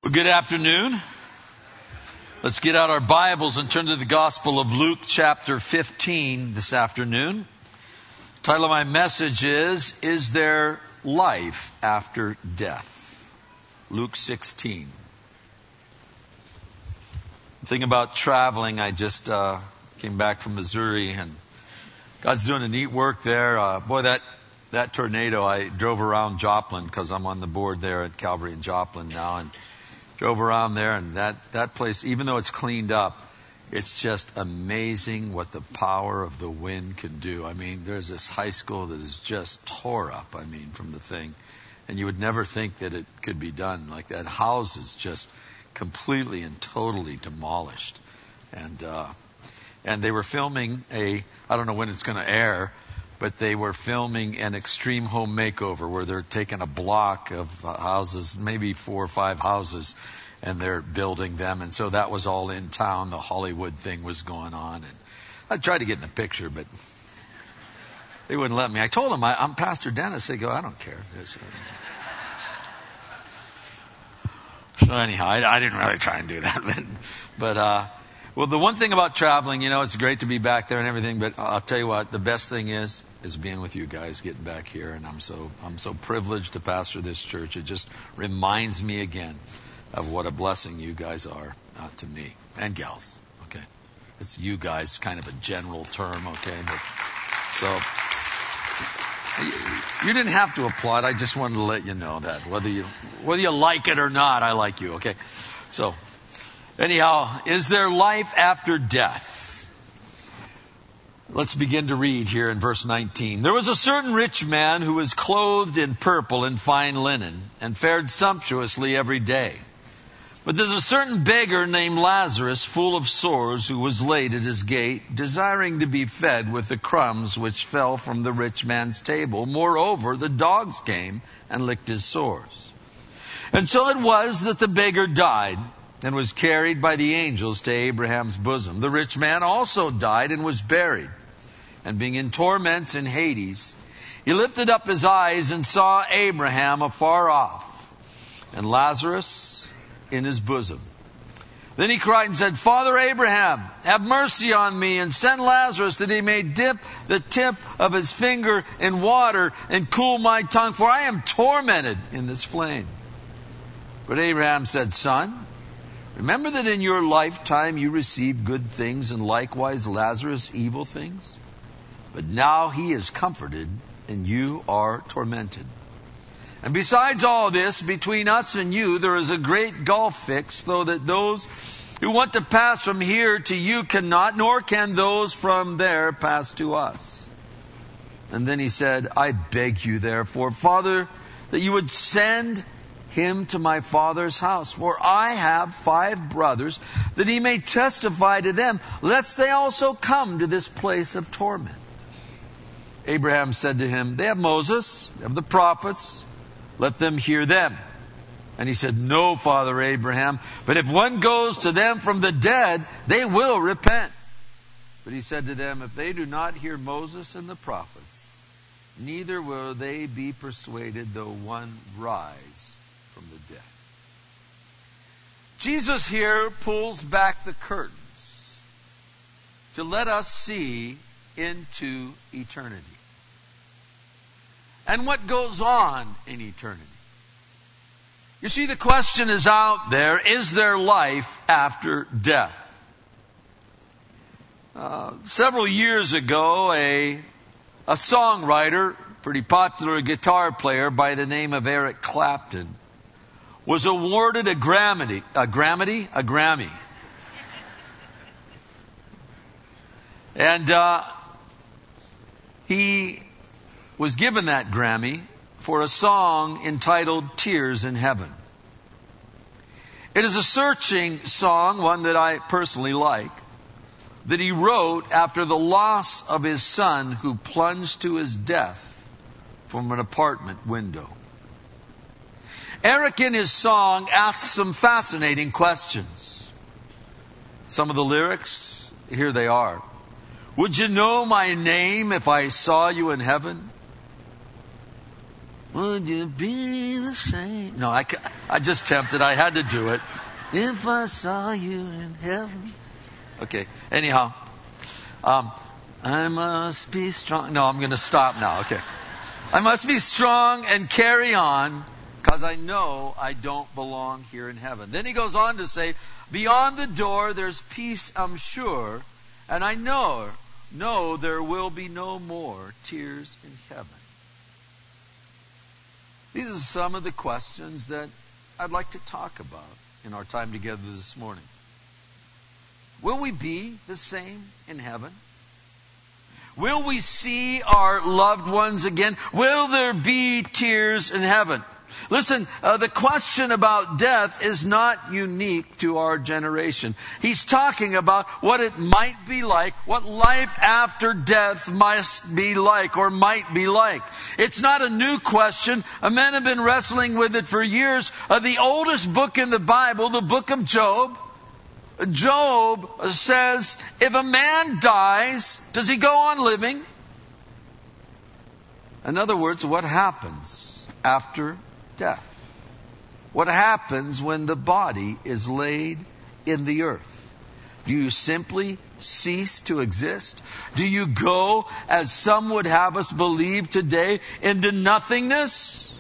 Well, good afternoon. Let's get out our Bibles and turn to the Gospel of Luke chapter 15 this afternoon. The title of my message is there life after death? Luke 16. The thing about traveling, I just came back from Missouri and God's doing a neat work there. That tornado, I drove around Joplin because I'm on the board there at Calvary in Joplin now, and drove around there, and that place, even though it's cleaned up, it's just amazing what the power of the wind can do. I mean, there's this high school that is just tore up, from the thing. And you would never think that it could be done like that. House is just completely and totally demolished. And they were filming I don't know when it's going to air, but they were filming an extreme home makeover where they're taking a block of houses, maybe 4 or 5 houses, and they're building them. And so that was all in town. The Hollywood thing was going on. And I tried to get in the picture, but they wouldn't let me. I told them, I'm Pastor Dennis. They go, I don't care. So anyhow, I didn't really try and do that. But well, the one thing about traveling, it's great to be back there and everything, but I'll tell you what, the best thing is being with you guys, getting back here, and I'm so privileged to pastor this church. It just reminds me again of what a blessing you guys are to me and gals. Okay, it's you guys, kind of a general term. Okay, but so you didn't have to applaud. I just wanted to let you know that whether you like it or not, I like you. Okay, so. Anyhow, is there life after death? Let's begin to read here in verse 19. There was a certain rich man who was clothed in purple and fine linen and fared sumptuously every day. But there's a certain beggar named Lazarus, full of sores, who was laid at his gate, desiring to be fed with the crumbs which fell from the rich man's table. Moreover, the dogs came and licked his sores. And so it was that the beggar died and was carried by the angels to Abraham's bosom. The rich man also died and was buried. And being in torments in Hades, he lifted up his eyes and saw Abraham afar off, and Lazarus in his bosom. Then he cried and said, Father Abraham, have mercy on me, and send Lazarus that he may dip the tip of his finger in water and cool my tongue, for I am tormented in this flame. But Abraham said, Son, remember that in your lifetime you received good things, and likewise Lazarus evil things. But now he is comforted, and you are tormented. And besides all this, between us and you there is a great gulf fixed, so that those who want to pass from here to you cannot, nor can those from there pass to us. And then he said, I beg you therefore, Father, that you would send him to my father's house, for I have 5 brothers, that he may testify to them, lest they also come to this place of torment. Abraham said to him, They have Moses, they have the prophets, let them hear them. And he said, No, Father Abraham, but if one goes to them from the dead, they will repent. But he said to them, If they do not hear Moses and the prophets, neither will they be persuaded though one rise from the dead. Jesus here pulls back the curtains to let us see into eternity and what goes on in eternity. You see, the question is out there, is there life after death? Several years ago, a songwriter, pretty popular guitar player by the name of Eric Clapton, was awarded a Grammy. And he was given that Grammy for a song entitled Tears in Heaven. It is a searching song, one that I personally like, that he wrote after the loss of his son, who plunged to his death from an apartment window. Eric, in his song, asks some fascinating questions. Some of the lyrics, here they are. Would you know my name if I saw you in heaven? would you be the same? No, I just tempted. I had to do it. If I saw you in heaven. Okay, anyhow. I must be strong. No, I'm going to stop now. Okay. I must be strong and carry on because I know I don't belong here in heaven. Then he goes on to say, beyond the door there's peace, I'm sure, and I know there will be no more tears in heaven. These are some of the questions that I'd like to talk about in our time together this morning. Will we be the same in heaven? Will we see our loved ones again? Will there be tears in heaven? Listen, the question about death is not unique to our generation. He's talking about what it might be like, what life after death must be like or might be like. It's not a new question. Men have been wrestling with it for years. The oldest book in the Bible, the book of Job, Job says, if a man dies, does he go on living? In other words, what happens after death? What happens when the body is laid in the earth? Do you simply cease to exist? Do you go, as some would have us believe today, into nothingness?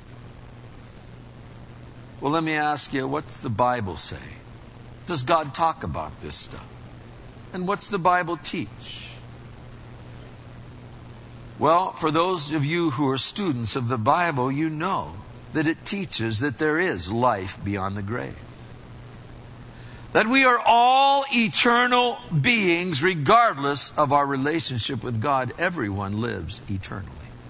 Well, let me ask you, what's the Bible say? Does God talk about this stuff? And what's the Bible teach? Well, for those of you who are students of the Bible, you know that it teaches that there is life beyond the grave. That we are all eternal beings regardless of our relationship with God. Everyone lives eternally.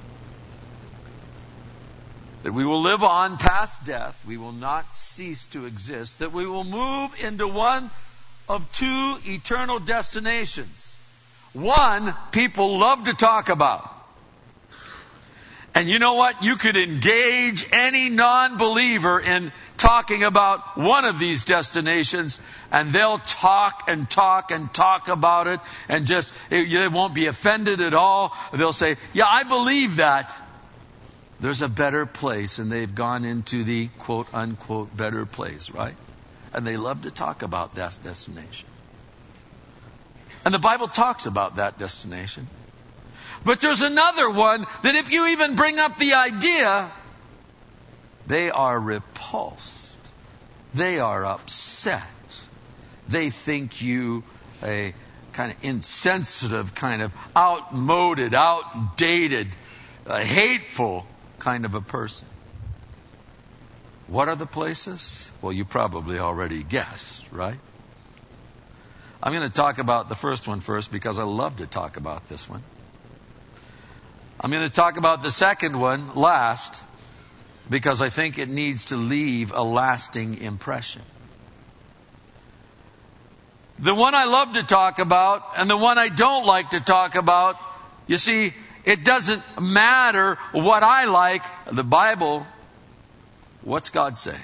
That we will live on past death. We will not cease to exist. That we will move into one of two eternal destinations. One, people love to talk about. And you know what? You could engage any non-believer in talking about one of these destinations, and they'll talk and talk and talk about it, and just, they won't be offended at all. They'll say, yeah, I believe that. There's a better place, and they've gone into the quote-unquote better place, right? And they love to talk about that destination. And the Bible talks about that destination. But there's another one that if you even bring up the idea, they are repulsed. They are upset. They think you a kind of insensitive, kind of outmoded, outdated, hateful kind of a person. What are the places? Well, you probably already guessed, right? I'm going to talk about the first one first because I love to talk about this one. I'm going to talk about the second one last because I think it needs to leave a lasting impression. The one I love to talk about and the one I don't like to talk about, you see, it doesn't matter what I like. The Bible, what's God say?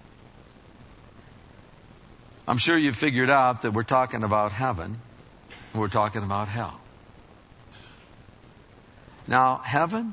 I'm sure you've figured out that we're talking about heaven and we're talking about hell. Now, heaven,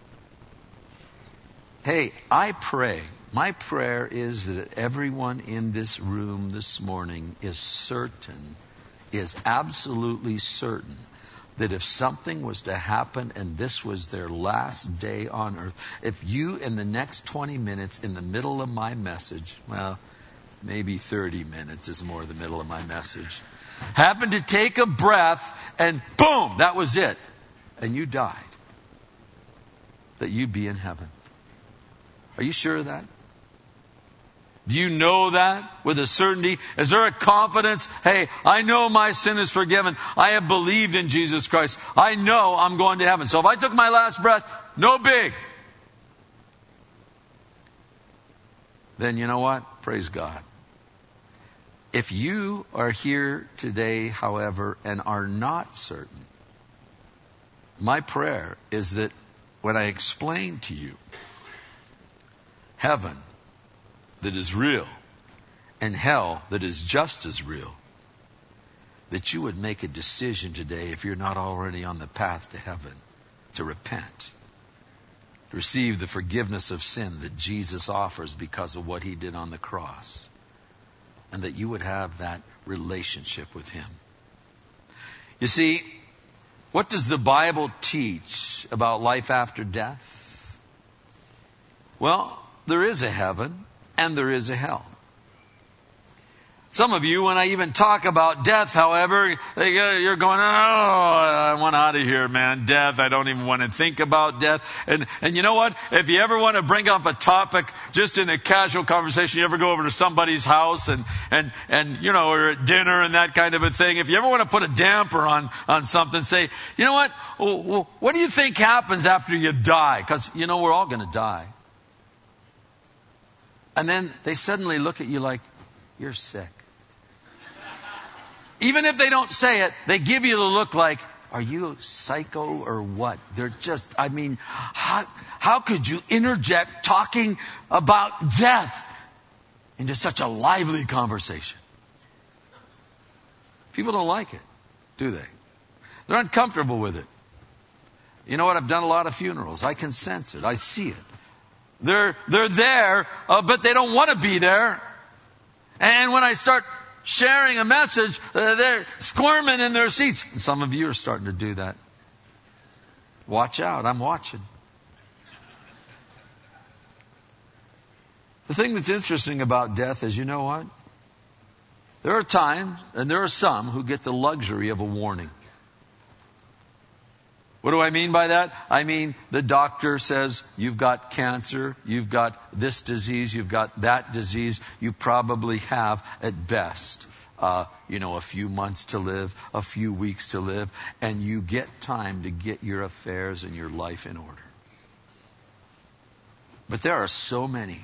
hey, I pray. My prayer is that everyone in this room this morning is certain, is absolutely certain, that if something was to happen and this was their last day on earth, if you in the next 20 minutes in the middle of my message, well, maybe 30 minutes is more the middle of my message, happened to take a breath and boom, that was it, and you died, that you'd be in heaven. Are you sure of that? Do you know that with a certainty? Is there a confidence? Hey, I know my sin is forgiven. I have believed in Jesus Christ. I know I'm going to heaven. So if I took my last breath, no big. Then you know what? Praise God. If you are here today, however, and are not certain, my prayer is that when I explain to you heaven that is real and hell that is just as real, that you would make a decision today, if you're not already on the path to heaven, to repent to receive the forgiveness of sin that Jesus offers because of what he did on the cross, and that you would have that relationship with him. You see, what does the Bible teach about life after death? Well, there is a heaven and there is a hell. Some of you, when I even talk about death, however, you're going, oh, I want out of here, man. Death, I don't even want to think about death. And you know what? If you ever want to bring up a topic just in a casual conversation, you ever go over to somebody's house and you know, or at dinner and that kind of a thing, if you ever want to put a damper on something, say, you know what? What do you think happens after you die? Because, you know, we're all going to die. And then they suddenly look at you like, you're sick. Even if they don't say it, they give you the look like, are you psycho or what? They're just, I mean, how could you interject talking about death into such a lively conversation? People don't like it, do they? They're uncomfortable with it. You know what? I've done a lot of funerals. I can sense it. I see it. They're there, but they don't want to be there. And when I start sharing a message, they're squirming in their seats. And some of you are starting to do that. Watch out. I'm watching. The thing that's interesting about death is, you know what? There are times, and there are some, who get the luxury of a warning. What do I mean by that? I mean, the doctor says, you've got cancer, you've got this disease, you've got that disease. You probably have, at best, a few months to live, a few weeks to live, and you get time to get your affairs and your life in order. But there are so many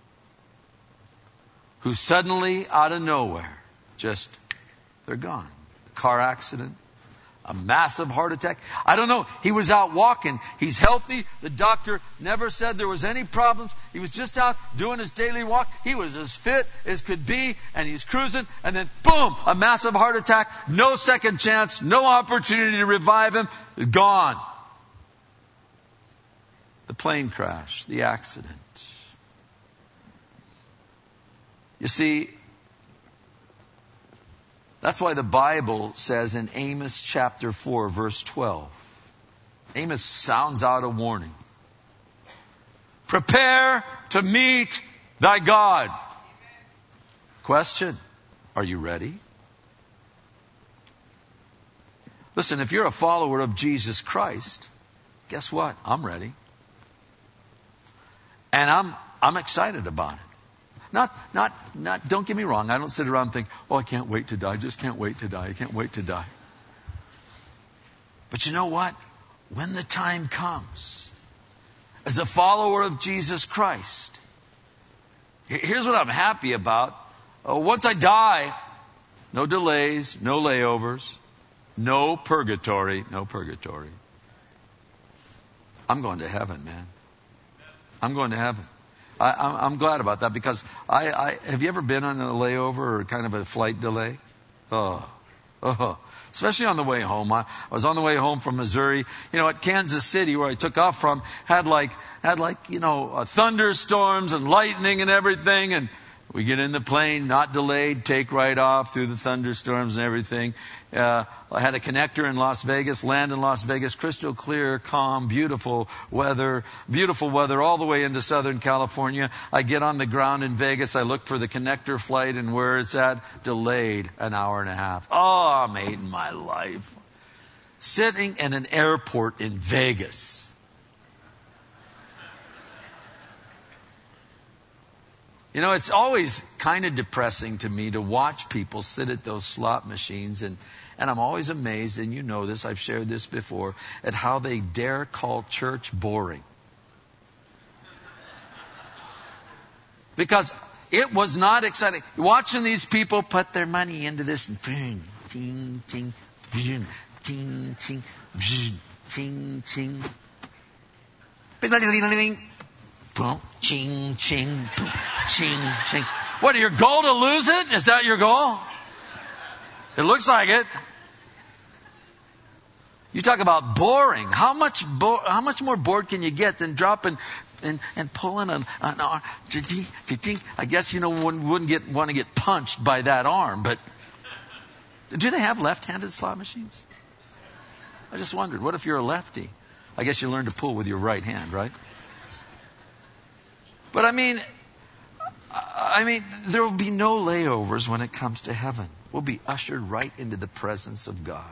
who suddenly, out of nowhere, they're gone. Car accident. A massive heart attack. I don't know. He was out walking. He's healthy. The doctor never said there was any problems. He was just out doing his daily walk. He was as fit as could be, and he's cruising. And then, boom, a massive heart attack. No second chance. No opportunity to revive him. Gone. The plane crash. The accident. You see, that's why the Bible says in Amos chapter 4, verse 12. Amos sounds out a warning. Prepare to meet thy God. Question, are you ready? Listen, if you're a follower of Jesus Christ, guess what? I'm ready. And I'm excited about it. Not, don't get me wrong. I don't sit around and think, oh, I can't wait to die. I just can't wait to die. I can't wait to die. But you know what? When the time comes, as a follower of Jesus Christ, here's what I'm happy about. Once I die, no delays, no layovers, no purgatory. I'm going to heaven, man. I'm going to heaven. I'm glad about that because have you ever been on a layover or kind of a flight delay? Especially on the way home. I was on the way home from Missouri. At Kansas City, where I took off from, had thunderstorms and lightning and everything. And we get in the plane, not delayed, take right off through the thunderstorms and everything. I had a connector in Las Vegas, land in Las Vegas, crystal clear, calm, beautiful weather all the way into Southern California. I get on the ground in Vegas. I look for the connector flight, and where it's at, delayed an hour and a half. Oh, I'm hating my life. Sitting in an airport in Vegas. It's always kind of depressing to me to watch people sit at those slot machines, and I'm always amazed, and you know this, I've shared this before, at how they dare call church boring. Because it was not exciting. Watching these people put their money into this, and ting, ting, ting, ting, ting, ting, ting. Boom, ching, ching, boom, ching, ching. What, your goal to lose it? Is that your goal? It looks like it. You talk about boring. How much more bored can you get than dropping and pulling an arm? I guess, one wouldn't want to get punched by that arm, but do they have left-handed slot machines? I just wondered, what if you're a lefty? I guess you learn to pull with your right hand, right? But I mean, there will be no layovers when it comes to heaven. We'll be ushered right into the presence of God.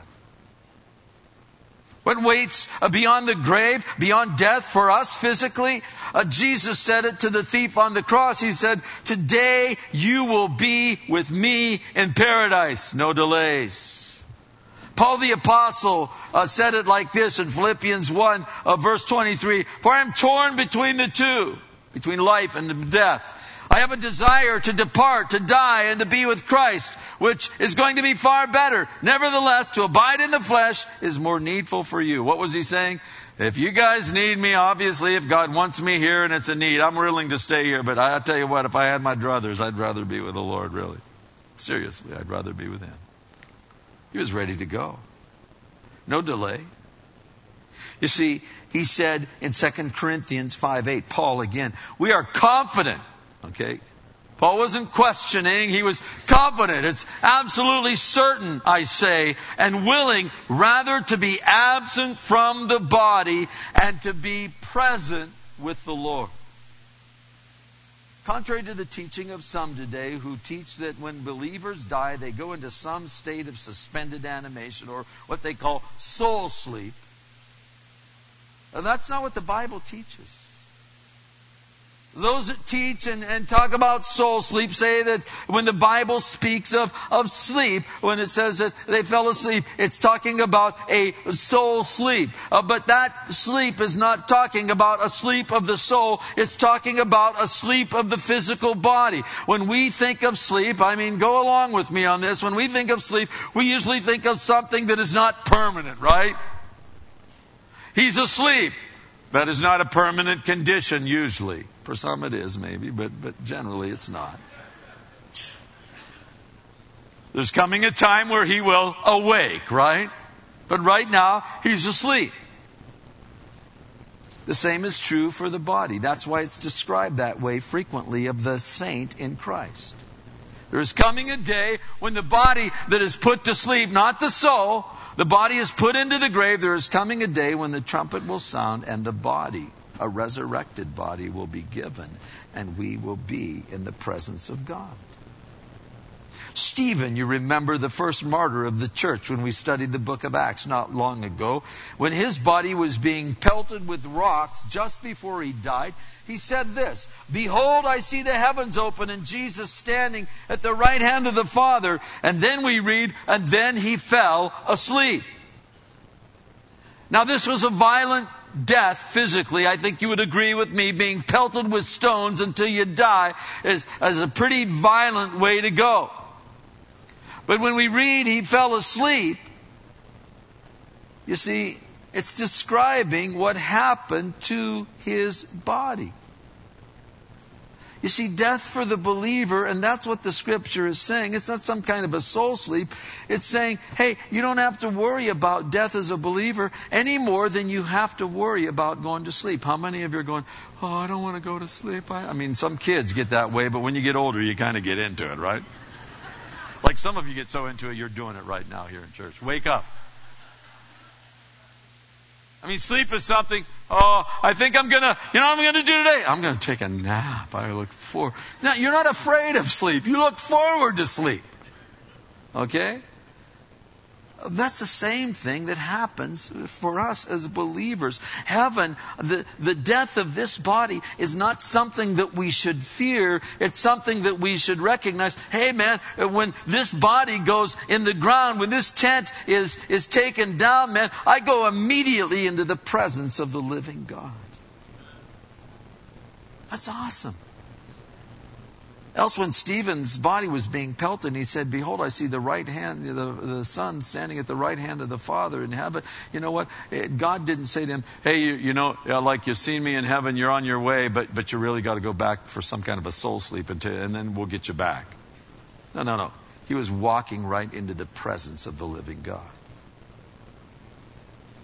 What waits beyond the grave, beyond death for us physically? Jesus said it to the thief on the cross. He said, today you will be with me in paradise. No delays. Paul the Apostle said it like this in Philippians 1, verse 23. For I am torn between the two, between life and death. I have a desire to depart, to die, and to be with Christ, which is going to be far better. Nevertheless, to abide in the flesh is more needful for you. What was he saying? If you guys need me, obviously, if God wants me here and it's a need, I'm willing to stay here. But I'll tell you what, if I had my druthers, I'd rather be with the Lord, really. Seriously, I'd rather be with Him. He was ready to go. No delay. You see, he said in 2 Corinthians 5:8, Paul again, we are confident. Okay. Paul wasn't questioning. He was confident. It's absolutely certain, I say, and willing rather to be absent from the body and to be present with the Lord. Contrary to the teaching of some today who teach that when believers die, they go into some state of suspended animation or what they call soul sleep. And that's not what the Bible teaches. Those that teach and talk about soul sleep say that when the Bible speaks of sleep, when it says that they fell asleep, it's talking about a soul sleep. But that sleep is not talking about a sleep of the soul. It's talking about a sleep of the physical body. When we think of sleep, go along with me on this. When we think of sleep, we usually think of something that is not permanent, right? He's asleep. That is not a permanent condition usually. For some it is maybe, but generally it's not. There's coming a time where he will awake, right? But right now, he's asleep. The same is true for the body. That's why it's described that way frequently of the saint in Christ. There is coming a day when the body that is put to sleep, not the soul, the body is put into the grave. There is coming a day when the trumpet will sound and the body, a resurrected body, will be given and we will be in the presence of God. Stephen, you remember the first martyr of the church when we studied the book of Acts not long ago. When his body was being pelted with rocks just before he died, he said this, behold, I see the heavens open and Jesus standing at the right hand of the Father. And then we read, and then he fell asleep. Now this was a violent death physically. I think you would agree with me, being pelted with stones until you die is a pretty violent way to go. But when we read he fell asleep, you see, it's describing what happened to his body. You see, death for the believer, and that's what the Scripture is saying. It's not some kind of a soul sleep. It's saying, hey, you don't have to worry about death as a believer any more than you have to worry about going to sleep. How many of you are going, oh, I don't want to go to sleep? Some kids get that way, but when you get older, you kind of get into it, right? Like some of you get so into it, you're doing it right now here in church. Wake up. Sleep is something, I think I'm going to, what I'm going to do today? I'm going to take a nap. I look forward. Now, you're not afraid of sleep. You look forward to sleep. Okay? That's the same thing that happens for us as believers. Heaven, the death of this body is not something that we should fear. It's something that we should recognize. Hey man, when this body goes in the ground, when this tent is taken down, man, I go immediately into the presence of the living God. That's awesome. Else when Stephen's body was being pelted, he said, behold, I see the right hand, the Son standing at the right hand of the Father in heaven. You know what? God didn't say to him, hey, like you've seen me in heaven, you're on your way, but you really got to go back for some kind of a soul sleep and then we'll get you back. No. He was walking right into the presence of the living God.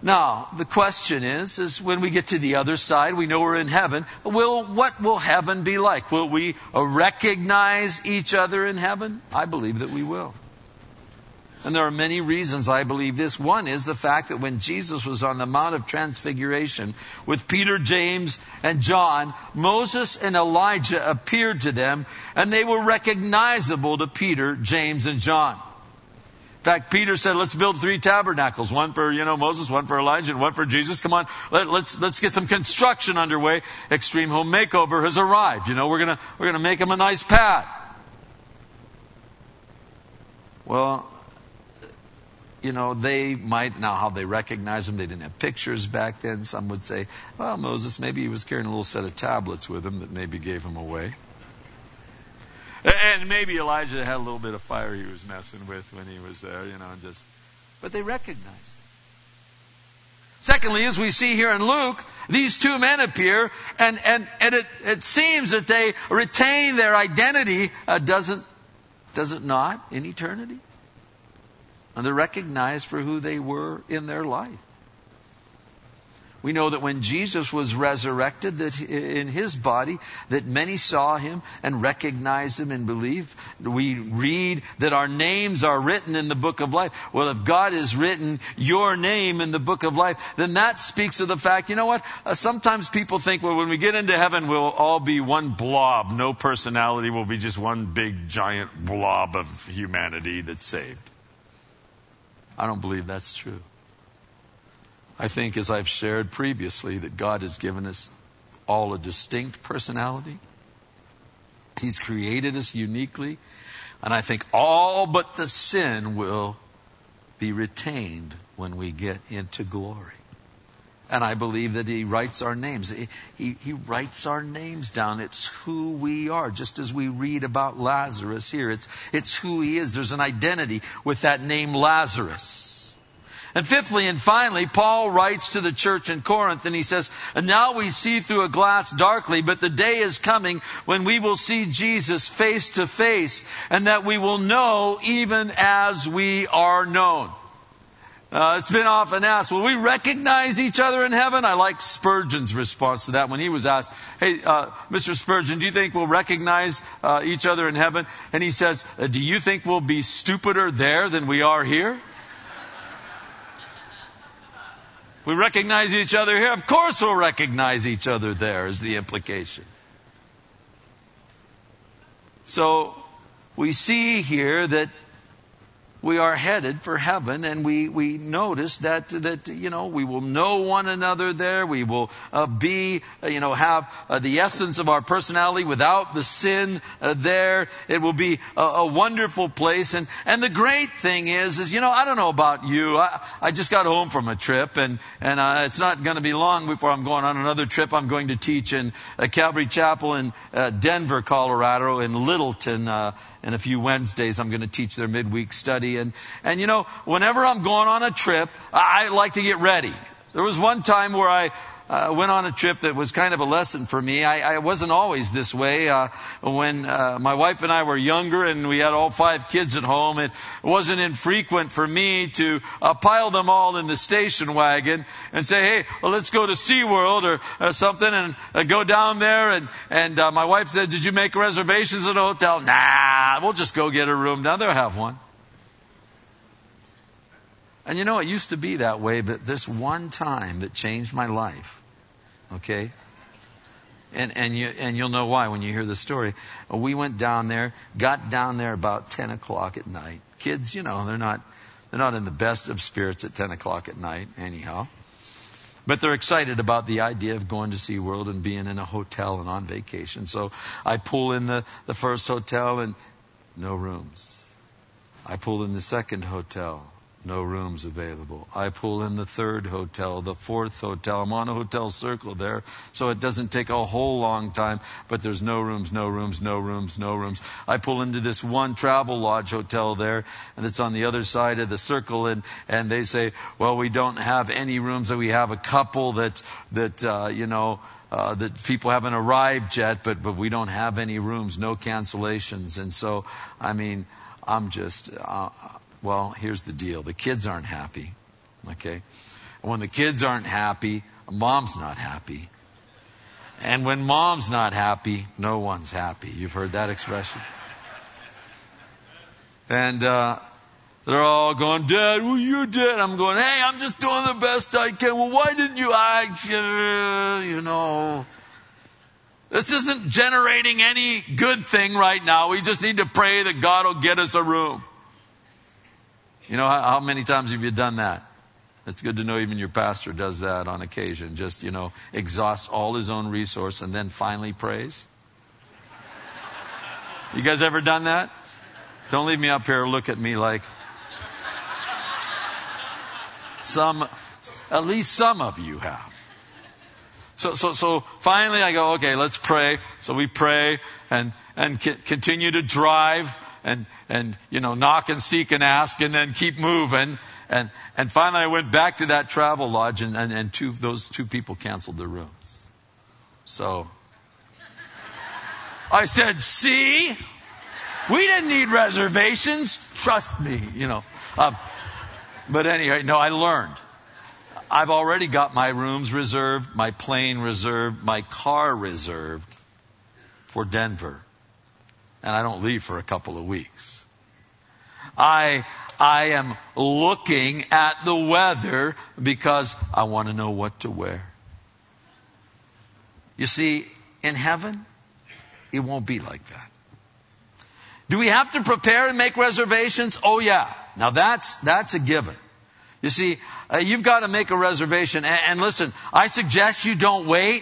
Now, the question is when we get to the other side, we know we're in heaven. What will heaven be like? Will we recognize each other in heaven? I believe that we will. And there are many reasons I believe this. One is the fact that when Jesus was on the Mount of Transfiguration with Peter, James, and John, Moses and Elijah appeared to them, and they were recognizable to Peter, James, and John. In fact, Peter said, let's build 3 tabernacles. One for, Moses, one for Elijah, and one for Jesus. Come on, let's get some construction underway. Extreme Home Makeover has arrived. We're gonna make him a nice pad. Well, they might, now how they recognize him, they didn't have pictures back then. Some would say, well, Moses, maybe he was carrying a little set of tablets with him that maybe gave him away. And maybe Elijah had a little bit of fire he was messing with when he was there, but they recognized him. Secondly, as we see here in Luke, these 2 men appear, and it seems that they retain their identity, does it not, in eternity? And they're recognized for who they were in their life. We know that when Jesus was resurrected, that in his body, that many saw him and recognized him and believed. We read that our names are written in the book of life. Well, if God has written your name in the book of life, then that speaks of the fact, sometimes people think, well, when we get into heaven, we'll all be one blob. No personality. We'll be just one big giant blob of humanity that's saved. I don't believe that's true. I think, as I've shared previously, that God has given us all a distinct personality. He's created us uniquely. And I think all but the sin will be retained when we get into glory. And I believe that He writes our names. He writes our names down. It's who we are. Just as we read about Lazarus here. It's who he is. There's an identity with that name Lazarus. And fifthly and finally, Paul writes to the church in Corinth and he says, and now we see through a glass darkly, but the day is coming when we will see Jesus face to face, and that we will know even as we are known. It's been often asked, will we recognize each other in heaven? I like Spurgeon's response to that when he was asked, hey, Mr. Spurgeon, do you think we'll recognize each other in heaven? And he says, do you think we'll be stupider there than we are here? We recognize each other here. Of course we'll recognize each other there, is the implication. So we see here that we are headed for heaven, and we notice that we will know one another there. We will have the essence of our personality without the sin there. It will be a wonderful place. And the great thing is I don't know about you. I just got home from a trip, and it's not going to be long before I'm going on another trip. I'm going to teach in Calvary Chapel in Denver, Colorado, in Littleton. In a few Wednesdays, I'm going to teach their midweek study. And whenever I'm going on a trip, I like to get ready. There was one time where I went on a trip that was kind of a lesson for me. I wasn't always this way. When my wife and I were younger and we had all 5 kids at home, it wasn't infrequent for me to pile them all in the station wagon and say, hey, well, let's go to SeaWorld or something, and go down there. And my wife said, did you make reservations at a hotel? Nah, we'll just go get a room down there. Have one. And it used to be that way, but this one time that changed my life, okay? And you'll know why when you hear the story. We went down there, got down there about 10 o'clock at night. Kids, they're not in the best of spirits at 10 o'clock at night, anyhow. But they're excited about the idea of going to SeaWorld and being in a hotel and on vacation. So I pull in the first hotel and no rooms. I pull in the second hotel. No rooms available. I pull in the third hotel, the fourth hotel. I'm on a hotel circle there, so it doesn't take a whole long time, but there's no rooms, no rooms, no rooms, no rooms. I pull into this one Travel Lodge hotel there, and it's on the other side of the circle, and they say, well, we don't have any rooms, and we have a couple that people haven't arrived yet, but we don't have any rooms, no cancellations. And so, I'm just... well, here's the deal. The kids aren't happy, okay? When the kids aren't happy, mom's not happy. And when mom's not happy, no one's happy. You've heard that expression? And they're all going, Dad, well, you did. I'm going, hey, I'm just doing the best I can. Well, why didn't you act? You know, this isn't generating any good thing right now. We just need to pray that God will get us a room. You know, how many times have you done that? It's good to know even your pastor does that on occasion. Just, you know, exhausts all his own resource and then finally prays. You guys ever done that? Don't leave me up here. Look at me like at least some of you have. So finally I go, okay, let's pray. So we pray and continue to drive and you know, knock and seek and ask and then keep moving. And finally I went back to that travel lodge and those two people canceled their rooms. So I said, see, we didn't need reservations. Trust me, you know. But anyway, no, I learned. I've already got my rooms reserved, my plane reserved, my car reserved for Denver. And I don't leave for a couple of weeks. I am looking at the weather because I want to know what to wear. You see, in heaven, it won't be like that. Do we have to prepare and make reservations? Oh yeah. Now that's a given. You see, you've got to make a reservation. And listen, I suggest you don't wait.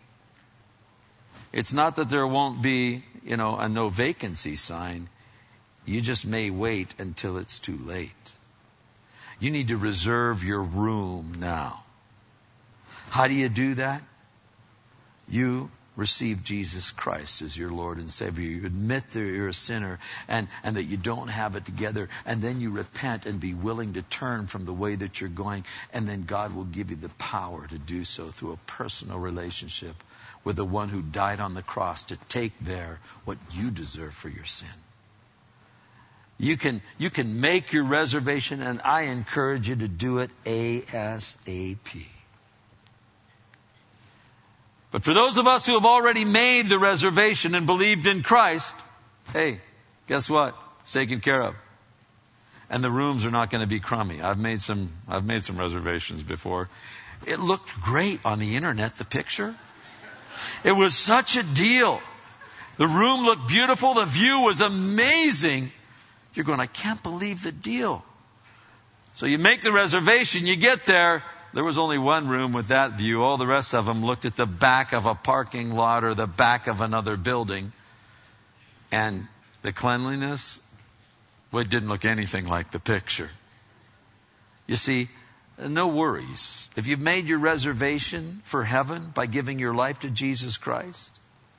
It's not that there won't be, you know, a no vacancy sign. You just may wait until it's too late. You need to reserve your room now. How do you do that? You receive Jesus Christ as your Lord and Savior. You admit that you're a sinner and that you don't have it together. And then you repent and be willing to turn from the way that you're going. And then God will give you the power to do so through a personal relationship with the one who died on the cross to take there what you deserve for your sin. You can make your reservation, and I encourage you to do it ASAP. But for those of us who have already made the reservation and believed in Christ, hey, guess what? It's taken care of. And the rooms are not going to be crummy. I've made some reservations before. It looked great on the internet, the picture. It was such a deal. The room looked beautiful. The view was amazing. You're going, I can't believe the deal. So you make the reservation, you get there. There was only one room with that view. All the rest of them looked at the back of a parking lot or the back of another building. And the cleanliness, well, it didn't look anything like the picture. You see, no worries. If you've made your reservation for heaven by giving your life to Jesus Christ,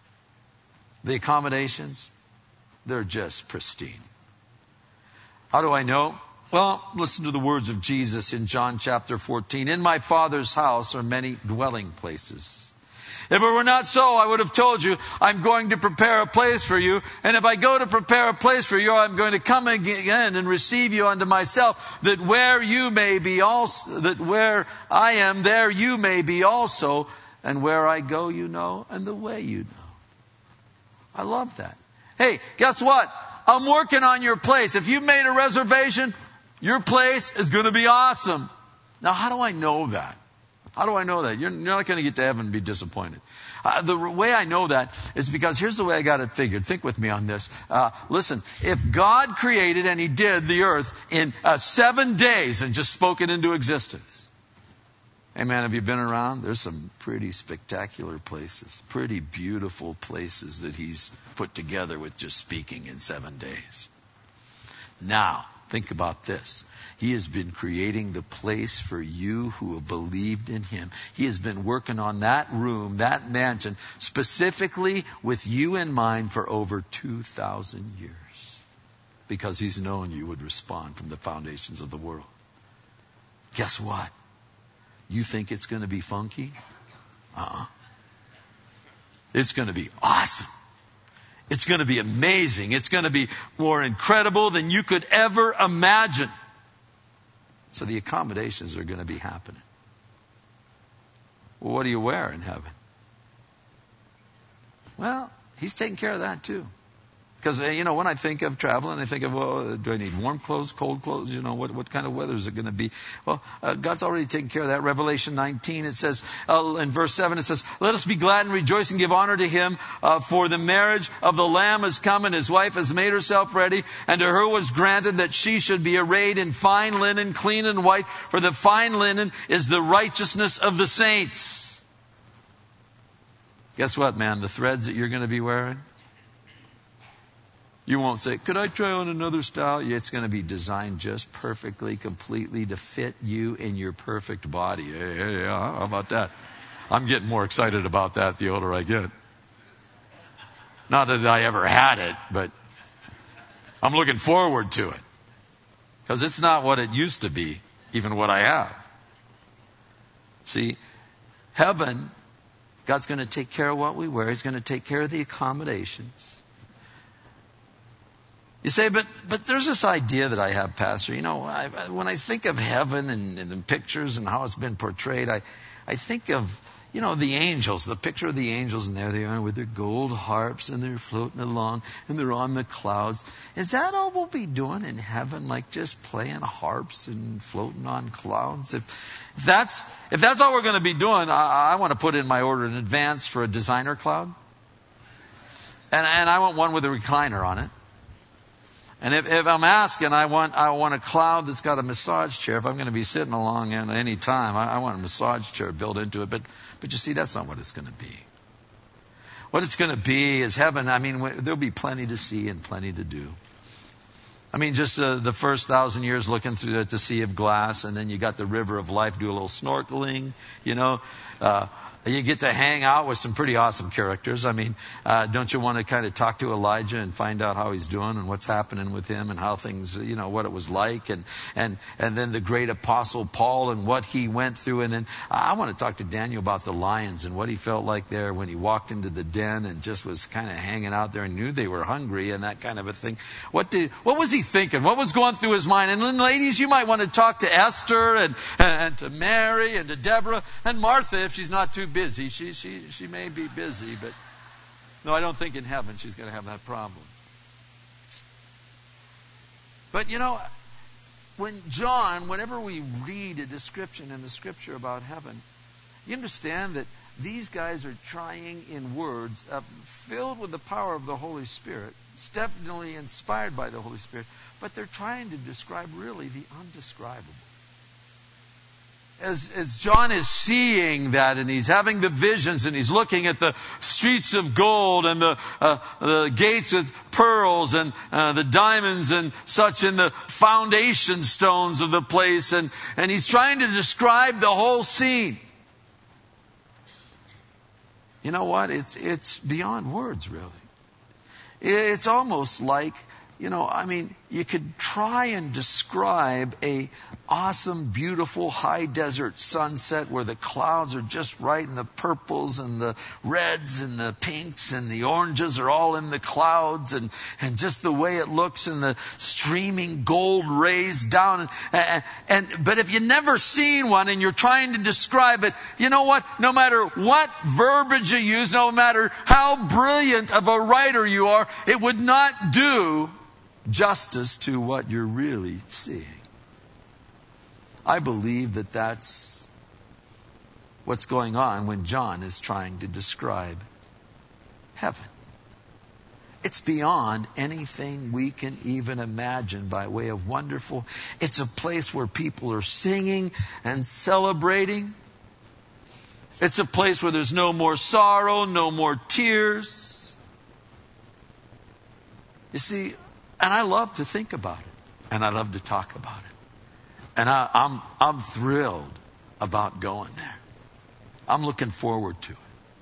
the accommodations, they're just pristine. How do I know? Well, listen to the words of Jesus in John chapter 14. In my Father's house are many dwelling places. If it were not so, I would have told you, I'm going to prepare a place for you. And if I go to prepare a place for you, I'm going to come again and receive you unto myself, that where you may be also, that where I am, there you may be also. And where I go, you know, and the way you know. I love that. Hey, guess what? I'm working on your place. If you've made a reservation, your place is going to be awesome. Now, how do I know that? How do I know that? You're not going to get to heaven and be disappointed. The way I know that is because here's the way I got it figured. Think with me on this. Listen, if God created, and He did, the earth in 7 days and just spoke it into existence. Hey man, have you been around? There's some pretty spectacular places, pretty beautiful places that He's put together with just speaking in 7 days. Now, think about this. He has been creating the place for you who have believed in Him. He has been working on that room, that mansion, specifically with you in mind for over 2,000 years. Because He's known you would respond from the foundations of the world. Guess what? You think it's going to be funky? It's going to be awesome. It's going to be amazing. It's going to be more incredible than you could ever imagine. So the accommodations are going to be happening. Well, what do you wear in heaven? Well, He's taking care of that too. Because, when I think of traveling, I think of, well, do I need warm clothes, cold clothes? What kind of weather is it going to be? Well, God's already taken care of that. Revelation 19, it says, in verse 7, it says, let us be glad and rejoice and give honor to Him, for the marriage of the Lamb has come, and His wife has made herself ready, and to her was granted that she should be arrayed in fine linen, clean and white, for the fine linen is the righteousness of the saints. Guess what, man? The threads that you're going to be wearing, you won't say, could I try on another style? It's going to be designed just perfectly, completely to fit you in your perfect body. Hey, how about that? I'm getting more excited about that the older I get. Not that I ever had it, but I'm looking forward to it. Because it's not what it used to be, even what I have. See, heaven, God's going to take care of what we wear. He's going to take care of the accommodations. You say, but there's this idea that I have, Pastor. When I think of heaven and the pictures and how it's been portrayed, I think of, the angels, the picture of the angels, and there they are with their gold harps, and they're floating along, and they're on the clouds. Is that all we'll be doing in heaven, like just playing harps and floating on clouds? If that's all we're going to be doing, I want to put in my order in advance for a designer cloud. And I want one with a recliner on it. And if I'm asking, I want a cloud that's got a massage chair. If I'm going to be sitting along at any time, I want a massage chair built into it. But you see, that's not what it's going to be. What it's going to be is heaven. There'll be plenty to see and plenty to do. Just the first 1,000 years looking through at the sea of glass, and then you got the river of life, do a little snorkeling, you get to hang out with some pretty awesome characters. Don't you want to kind of talk to Elijah and find out how he's doing and what's happening with him and how things, what it was like, and then the great apostle Paul and what he went through. And then I want to talk to Daniel about the lions and what he felt like there when he walked into the den and just was kind of hanging out there and knew they were hungry and that kind of a thing. What was he thinking? What was going through his mind? And then ladies, you might want to talk to Esther and to Mary and to Deborah and Martha if she's not too busy. She may be busy, but no, I don't think in heaven she's going to have that problem. But whenever we read a description in the Scripture about heaven, you understand that these guys are trying in words filled with the power of the Holy Spirit, definitely inspired by the Holy Spirit, but they're trying to describe really the undescribable. As John is seeing that, and he's having the visions, and he's looking at the streets of gold and the gates with pearls and the diamonds and such, and the foundation stones of the place, and he's trying to describe the whole scene. You know what? It's beyond words, really. It's almost like, you could try and describe a awesome, beautiful, high desert sunset where the clouds are just right and the purples and the reds and the pinks and the oranges are all in the clouds and just the way it looks and the streaming gold rays down. But if you've never seen one and you're trying to describe it, you know what? No matter what verbiage you use, no matter how brilliant of a writer you are, it would not do justice to what you're really seeing. I believe that that's what's going on when John is trying to describe heaven. It's beyond anything we can even imagine by way of wonderful. It's a place where people are singing and celebrating. It's a place where there's no more sorrow, no more tears. You see, and I love to think about it, and I love to talk about it. And I'm thrilled about going there. I'm looking forward to it.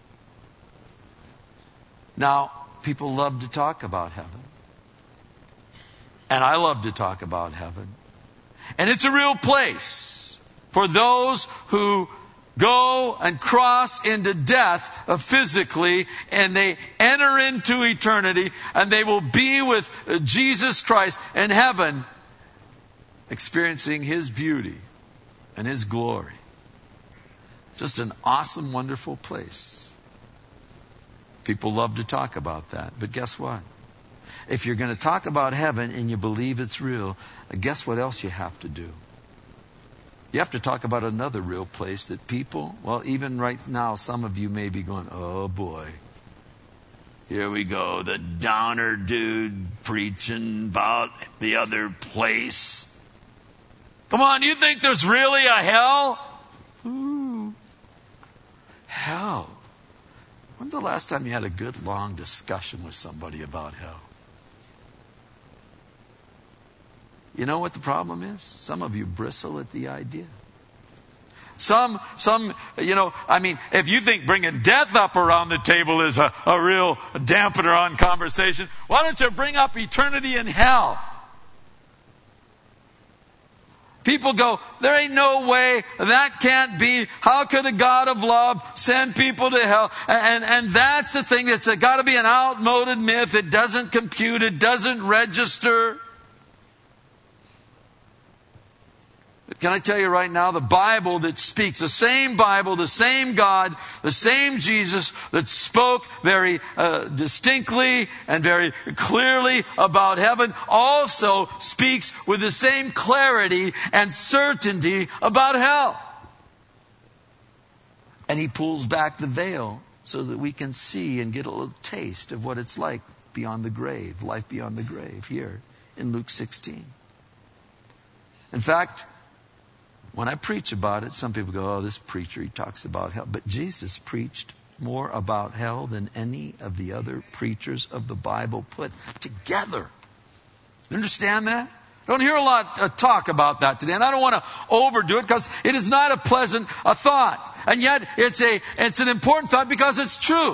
Now, people love to talk about heaven. And I love to talk about heaven. And it's a real place for those who go and cross into death physically, and they enter into eternity, and they will be with Jesus Christ in heaven, experiencing His beauty and His glory. Just an awesome, wonderful place. People love to talk about that. But guess what? If you're going to talk about heaven and you believe it's real, guess what else you have to do? You have to talk about another real place that people, well, even right now, some of you may be going, oh boy, here we go, the downer dude preaching about the other place. Come on, you think there's really a hell? Ooh. Hell. When's the last time you had a good long discussion with somebody about hell? You know what the problem is? Some of you bristle at the idea. Some, if you think bringing death up around the table is a real dampener on conversation, why don't you bring up eternity in hell? People go, there ain't no way, that can't be. How could a God of love send people to hell? And that's the thing, it's got to be an outmoded myth. It doesn't compute, it doesn't register. Can I tell you right now, the Bible that speaks, the same Bible, the same God, the same Jesus that spoke very distinctly and very clearly about heaven also speaks with the same clarity and certainty about hell. And He pulls back the veil so that we can see and get a little taste of what it's like beyond the grave, life beyond the grave, here in Luke 16. In fact, when I preach about it, some people go, oh, this preacher, he talks about hell. But Jesus preached more about hell than any of the other preachers of the Bible put together. You understand that? I don't hear a lot of talk about that today. And I don't want to overdo it because it is not a pleasant thought. And yet it's an important thought because it's true.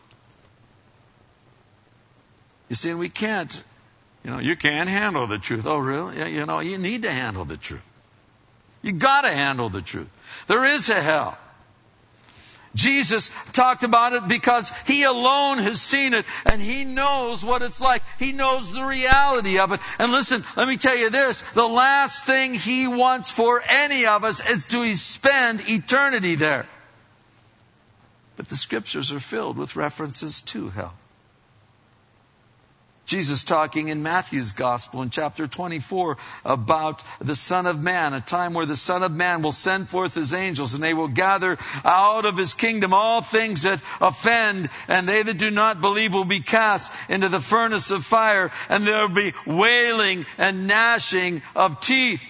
You see, we can't, you can't handle the truth. Oh, really? Yeah, you need to handle the truth. You gotta handle the truth. There is a hell. Jesus talked about it because He alone has seen it and He knows what it's like. He knows the reality of it. And listen, let me tell you this. The last thing He wants for any of us is to spend eternity there. But the Scriptures are filled with references to hell. Jesus talking in Matthew's Gospel in chapter 24 about the Son of Man, a time where the Son of Man will send forth His angels and they will gather out of His kingdom all things that offend, and they that do not believe will be cast into the furnace of fire, and there will be wailing and gnashing of teeth.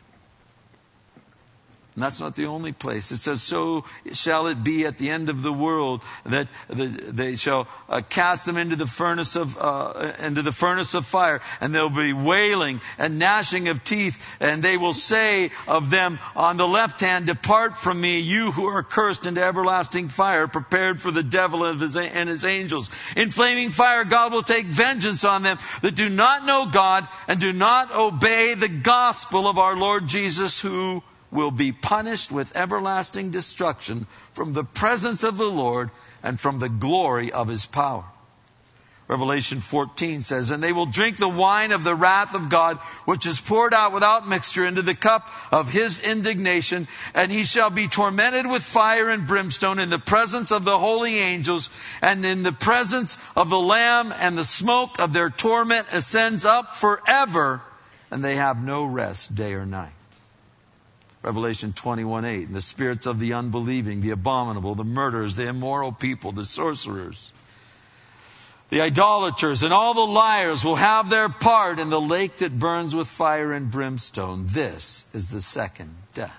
And that's not the only place. It says, so shall it be at the end of the world that they shall cast them into the furnace of fire, and there will be wailing and gnashing of teeth, and they will say of them on the left hand, depart from me, you who are cursed, into everlasting fire, prepared for the devil and his angels. In flaming fire, God will take vengeance on them that do not know God and do not obey the gospel of our Lord Jesus, who will be punished with everlasting destruction from the presence of the Lord and from the glory of His power. Revelation 14 says, and they will drink the wine of the wrath of God, which is poured out without mixture into the cup of His indignation, and he shall be tormented with fire and brimstone in the presence of the holy angels and in the presence of the Lamb, and the smoke of their torment ascends up forever, and they have no rest day or night. Revelation 21:8, and the spirits of the unbelieving, the abominable, the murderers, the immoral people, the sorcerers, the idolaters, and all the liars will have their part in the lake that burns with fire and brimstone. This is the second death.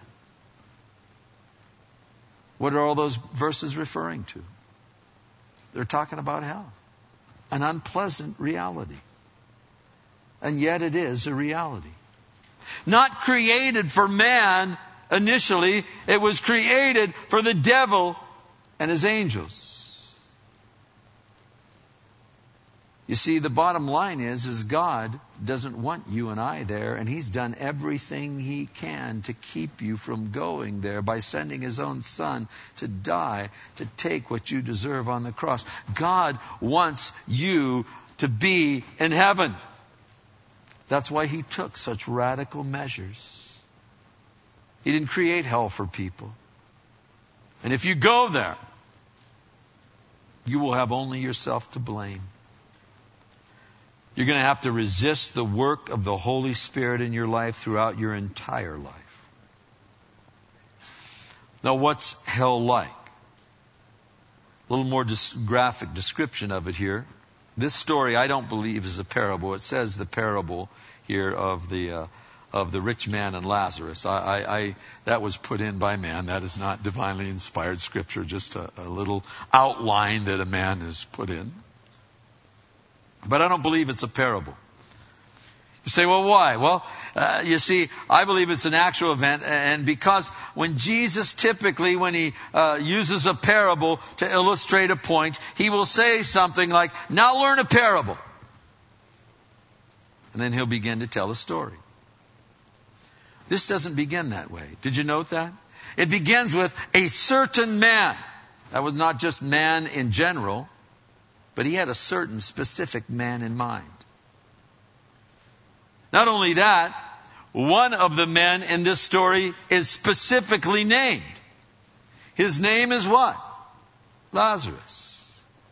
What are all those verses referring to? They're talking about hell. An unpleasant reality. And yet it is a reality. Not created for man initially. It was created for the devil and his angels. You see, the bottom line is God doesn't want you and I there, and He's done everything He can to keep you from going there by sending His own Son to die, to take what you deserve on the cross. God wants you to be in heaven. That's why He took such radical measures. He didn't create hell for people. And if you go there, you will have only yourself to blame. You're going to have to resist the work of the Holy Spirit in your life throughout your entire life. Now, what's hell like? A little more graphic description of it here. This story, I don't believe, is a parable. It says the parable here of the rich man and Lazarus. That was put in by man. That is not divinely inspired scripture, just a little outline that a man has put in. But I don't believe it's a parable. You say, well, why? Well, you see, I believe it's an actual event, and because when Jesus typically, when he uses a parable to illustrate a point, he will say something like, now learn a parable. And then he'll begin to tell a story. This doesn't begin that way. Did you note that? It begins with a certain man. That was not just man in general, but he had a certain specific man in mind. Not only that, one of the men in this story is specifically named. His name is what? Lazarus.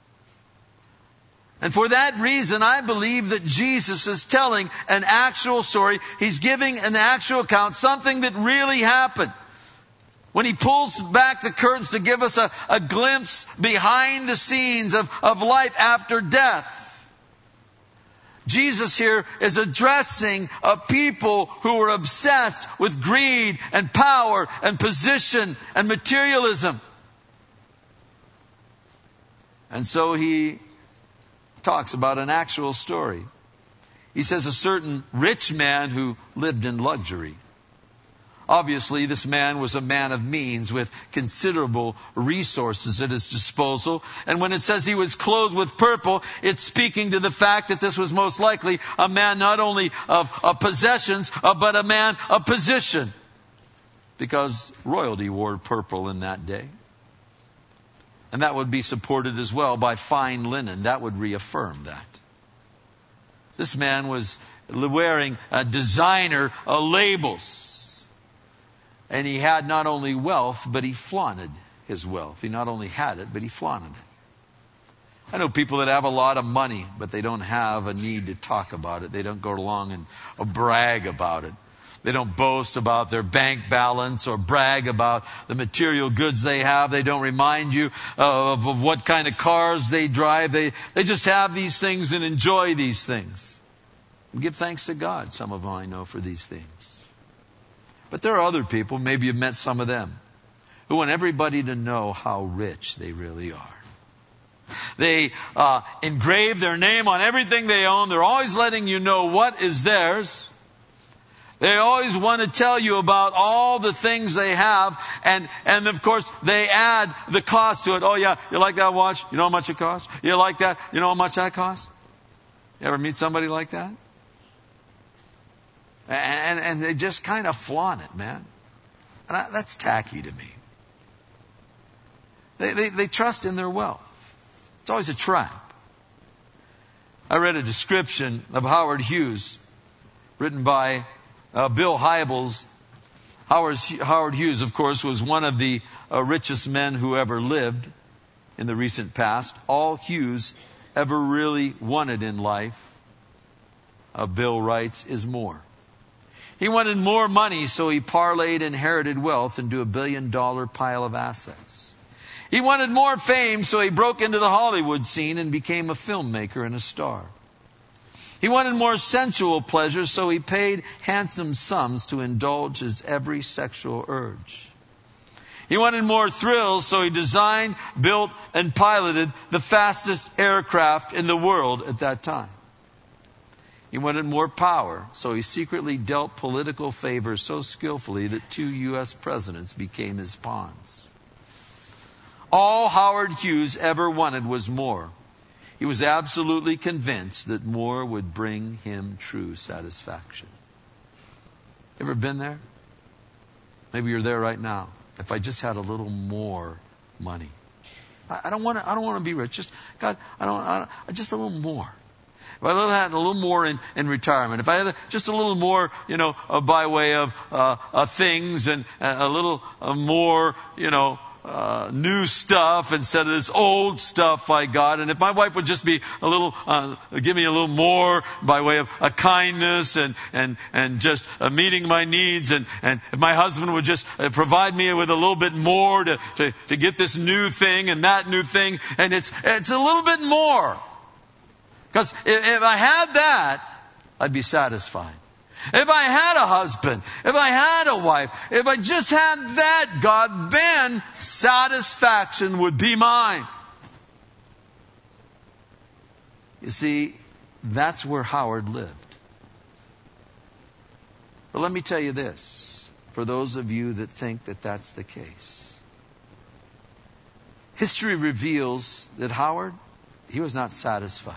And for that reason, I believe that Jesus is telling an actual story. He's giving an actual account, something that really happened. When he pulls back the curtains to give us a glimpse behind the scenes of life after death, Jesus here is addressing a people who were obsessed with greed and power and position and materialism. And so he talks about an actual story. He says a certain rich man who lived in luxury. Obviously, this man was a man of means with considerable resources at his disposal. And when it says he was clothed with purple, it's speaking to the fact that this was most likely a man not only of possessions, but a man of position. Because royalty wore purple in that day. And that would be supported as well by fine linen. That would reaffirm that. This man was wearing designer labels. And he had not only wealth, but he flaunted his wealth. He not only had it, but he flaunted it. I know people that have a lot of money, but they don't have a need to talk about it. They don't go along and brag about it. They don't boast about their bank balance or brag about the material goods they have. They don't remind you of what kind of cars they drive. They just have these things and enjoy these things. And give thanks to God, some of them I know, for these things. But there are other people, maybe you've met some of them, who want everybody to know how rich they really are. They engrave their name on everything they own. They're always letting you know what is theirs. They always want to tell you about all the things they have. And of course, they add the cost to it. Oh yeah, you like that watch? You know how much it costs? You like that? You know how much that costs? You ever meet somebody like that? And they just kind of flaunt it, man. And that's tacky to me. They trust in their wealth. It's always a trap. I read a description of Howard Hughes, written by Bill Hybels. Howard Hughes, of course, was one of the richest men who ever lived in the recent past. All Hughes ever really wanted in life, Bill writes, is more. He wanted more money, so he parlayed inherited wealth into a $1 billion pile of assets. He wanted more fame, so he broke into the Hollywood scene and became a filmmaker and a star. He wanted more sensual pleasure, so he paid handsome sums to indulge his every sexual urge. He wanted more thrills, so he designed, built, and piloted the fastest aircraft in the world at that time. He wanted more power, so he secretly dealt political favors so skillfully that 2 U.S. presidents became his pawns. All Howard Hughes ever wanted was more. He was absolutely convinced that more would bring him true satisfaction. Ever been there? Maybe you're there right now. If I just had a little more money. I don't want to be rich. Just God, just a little more. If I had a little more in retirement, if I had just a little more, by way of things, and a little more, new stuff instead of this old stuff I got. And if my wife would just be a little, give me a little more by way of a kindness and just meeting my needs, and if my husband would just provide me with a little bit more to get this new thing and that new thing, and it's a little bit more. Because if I had that, I'd be satisfied. If I had a husband, if I had a wife, if I just had that, God, then satisfaction would be mine. You see, that's where Howard lived. But let me tell you this, for those of you that think that that's the case. History reveals that Howard, he was not satisfied.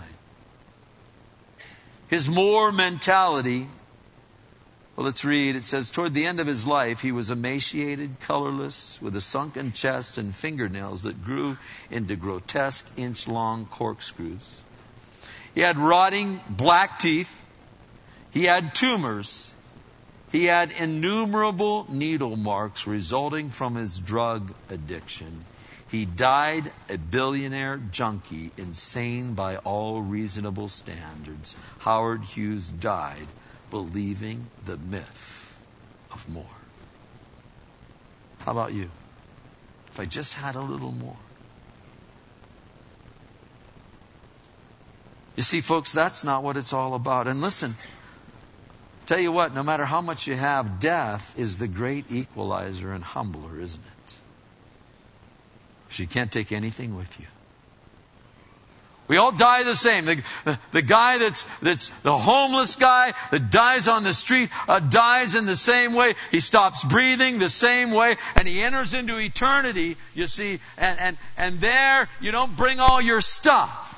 His more mentality, well, let's read. It says, toward the end of his life, he was emaciated, colorless, with a sunken chest and fingernails that grew into grotesque inch-long corkscrews. He had rotting black teeth. He had tumors. He had innumerable needle marks resulting from his drug addiction. He died a billionaire junkie, insane by all reasonable standards. Howard Hughes died believing the myth of more. How about you? If I just had a little more. You see, folks, that's not what it's all about. And listen, tell you what, no matter how much you have, death is the great equalizer and humbler, isn't it? Because you can't take anything with you. We all die the same. The guy that's the homeless guy that dies on the street dies in the same way. He stops breathing the same way, and he enters into eternity, you see, and there you don't bring all your stuff.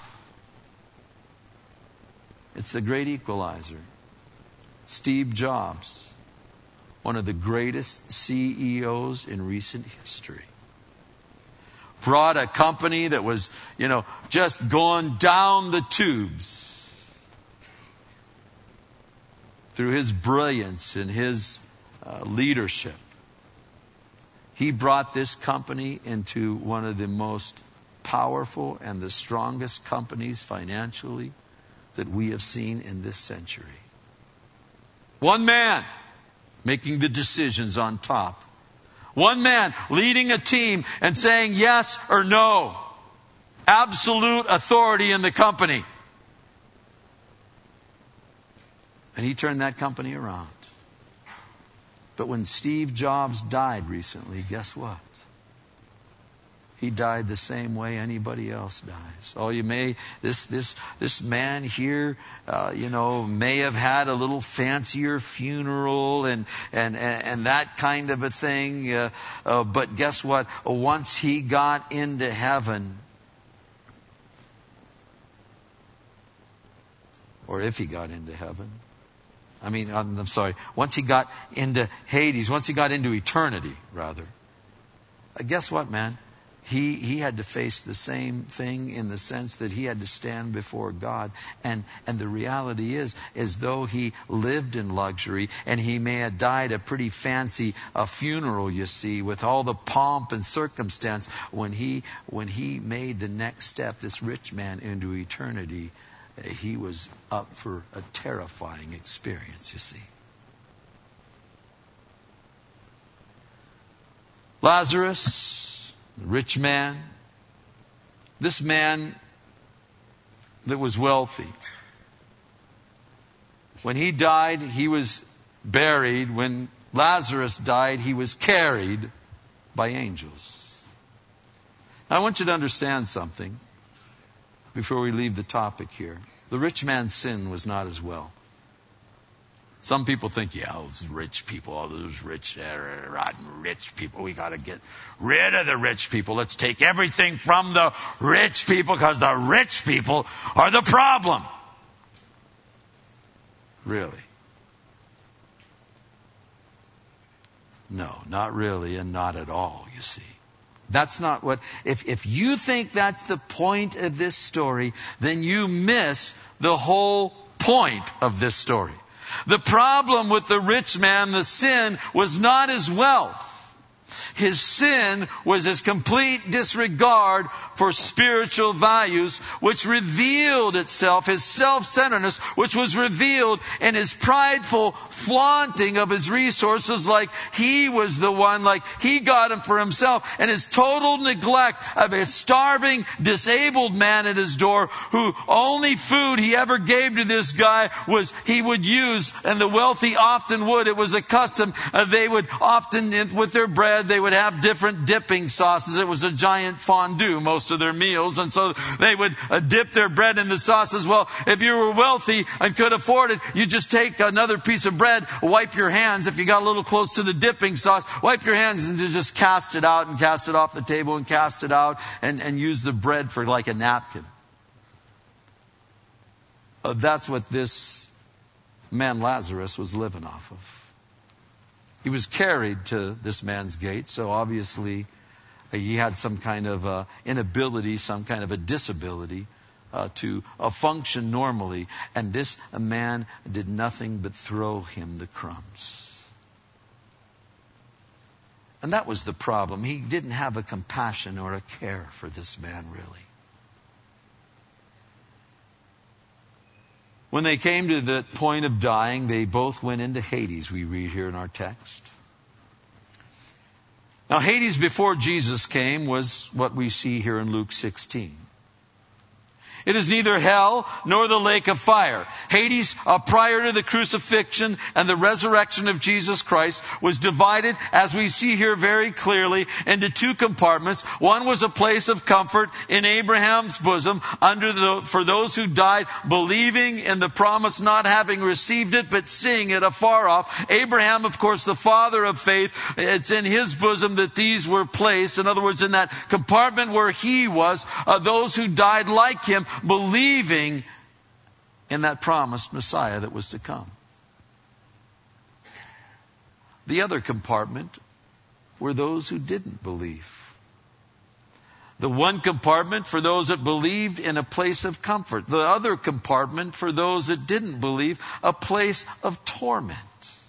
It's the great equalizer. Steve Jobs, one of the greatest CEOs in recent history, brought a company that was, just going down the tubes through his brilliance and his leadership. He brought this company into one of the most powerful and the strongest companies financially that we have seen in this century. One man making the decisions on top. One man leading a team and saying yes or no. Absolute authority in the company. And he turned that company around. But when Steve Jobs died recently, guess what? He died the same way anybody else dies. Oh, this man here, may have had a little fancier funeral and that kind of a thing. But guess what? Once he got into heaven, or if he got into heaven, once he got into Hades, once he got into eternity, rather. Guess what, man? He had to face the same thing in the sense that he had to stand before God. And the reality is, as though he lived in luxury and he may have died a pretty fancy funeral, you see, with all the pomp and circumstance, when he made the next step, this rich man, into eternity, he was up for a terrifying experience, you see. Lazarus, rich man, this man that was wealthy. When he died, he was buried. When Lazarus died, he was carried by angels. Now, I want you to understand something before we leave the topic here. The rich man's sin was not as well. Some people think, those rich people, those rich, rotten rich people, we got to get rid of the rich people. Let's take everything from the rich people because the rich people are the problem. Really? No, not really and not at all, you see. That's not what, if you think that's the point of this story, then you miss the whole point of this story. The problem with the rich man, the sin, was not his wealth. His sin was his complete disregard for spiritual values, which revealed itself, his self-centeredness, which was revealed in his prideful flaunting of his resources, like he was the one, like he got them for himself, and his total neglect of a starving, disabled man at his door, who only food he ever gave to this guy was he would use, and the wealthy often would. It was a custom. They would often, with their bread, they would have different dipping sauces. It was a giant fondue, most of their meals, and so they would dip their bread in the sauces. Well, if you were wealthy and could afford it, you just take another piece of bread, wipe your hands. If you got a little close to the dipping sauce, wipe your hands and just cast it out and cast it off the table and cast it out and use the bread for like a napkin. That's what this man Lazarus was living off of. He was carried to this man's gate, so obviously he had some kind of inability, some kind of a disability to function normally. And this man did nothing but throw him the crumbs. And that was the problem. He didn't have a compassion or a care for this man, really. When they came to the point of dying, they both went into Hades, we read here in our text. Now, Hades before Jesus came was what we see here in Luke 16. It is neither hell nor the lake of fire. Hades, prior to the crucifixion and the resurrection of Jesus Christ, was divided, as we see here very clearly, into two compartments. One was a place of comfort in Abraham's bosom for those who died believing in the promise, not having received it, but seeing it afar off. Abraham, of course, the father of faith, it's in his bosom that these were placed. In other words, in that compartment where he was, those who died like him, believing in that promised Messiah that was to come. The other compartment were those who didn't believe. The one compartment for those that believed in a place of comfort. The other compartment for those that didn't believe, a place of torment.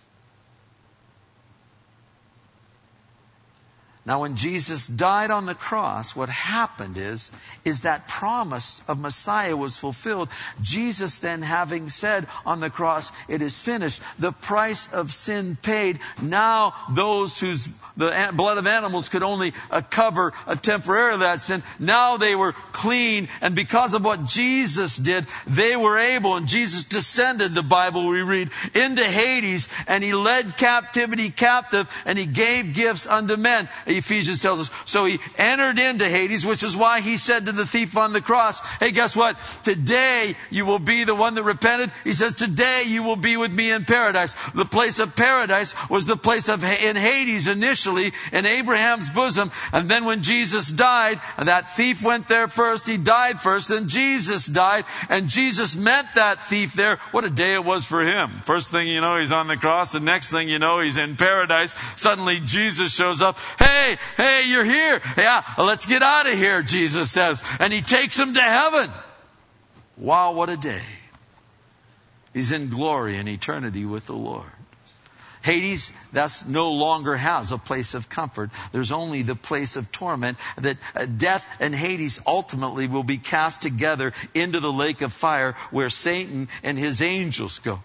Now, when Jesus died on the cross, what happened is that promise of Messiah was fulfilled. Jesus then, having said on the cross, it is finished, the price of sin paid. Now those whose the blood of animals could only cover temporarily that sin, now they were clean. And because of what Jesus did, they were able, and Jesus descended, the Bible we read, into Hades, and he led captivity captive, and he gave gifts unto men. Ephesians tells us. So he entered into Hades, which is why he said to the thief on the cross, hey, guess what? Today you will be the one that repented. He says, today you will be with me in paradise. The place of paradise was the place in Hades initially, in Abraham's bosom. And then when Jesus died, and that thief went there first, he died first, then Jesus died, and Jesus met that thief there. What a day it was for him. First thing you know, he's on the cross. The next thing you know, he's in paradise. Suddenly Jesus shows up. Hey, you're here. Yeah, let's get out of here, Jesus says. And he takes him to heaven. Wow, what a day. He's in glory and eternity with the Lord. Hades, thus no longer has a place of comfort. There's only the place of torment, that death and Hades ultimately will be cast together into the lake of fire where Satan and his angels go.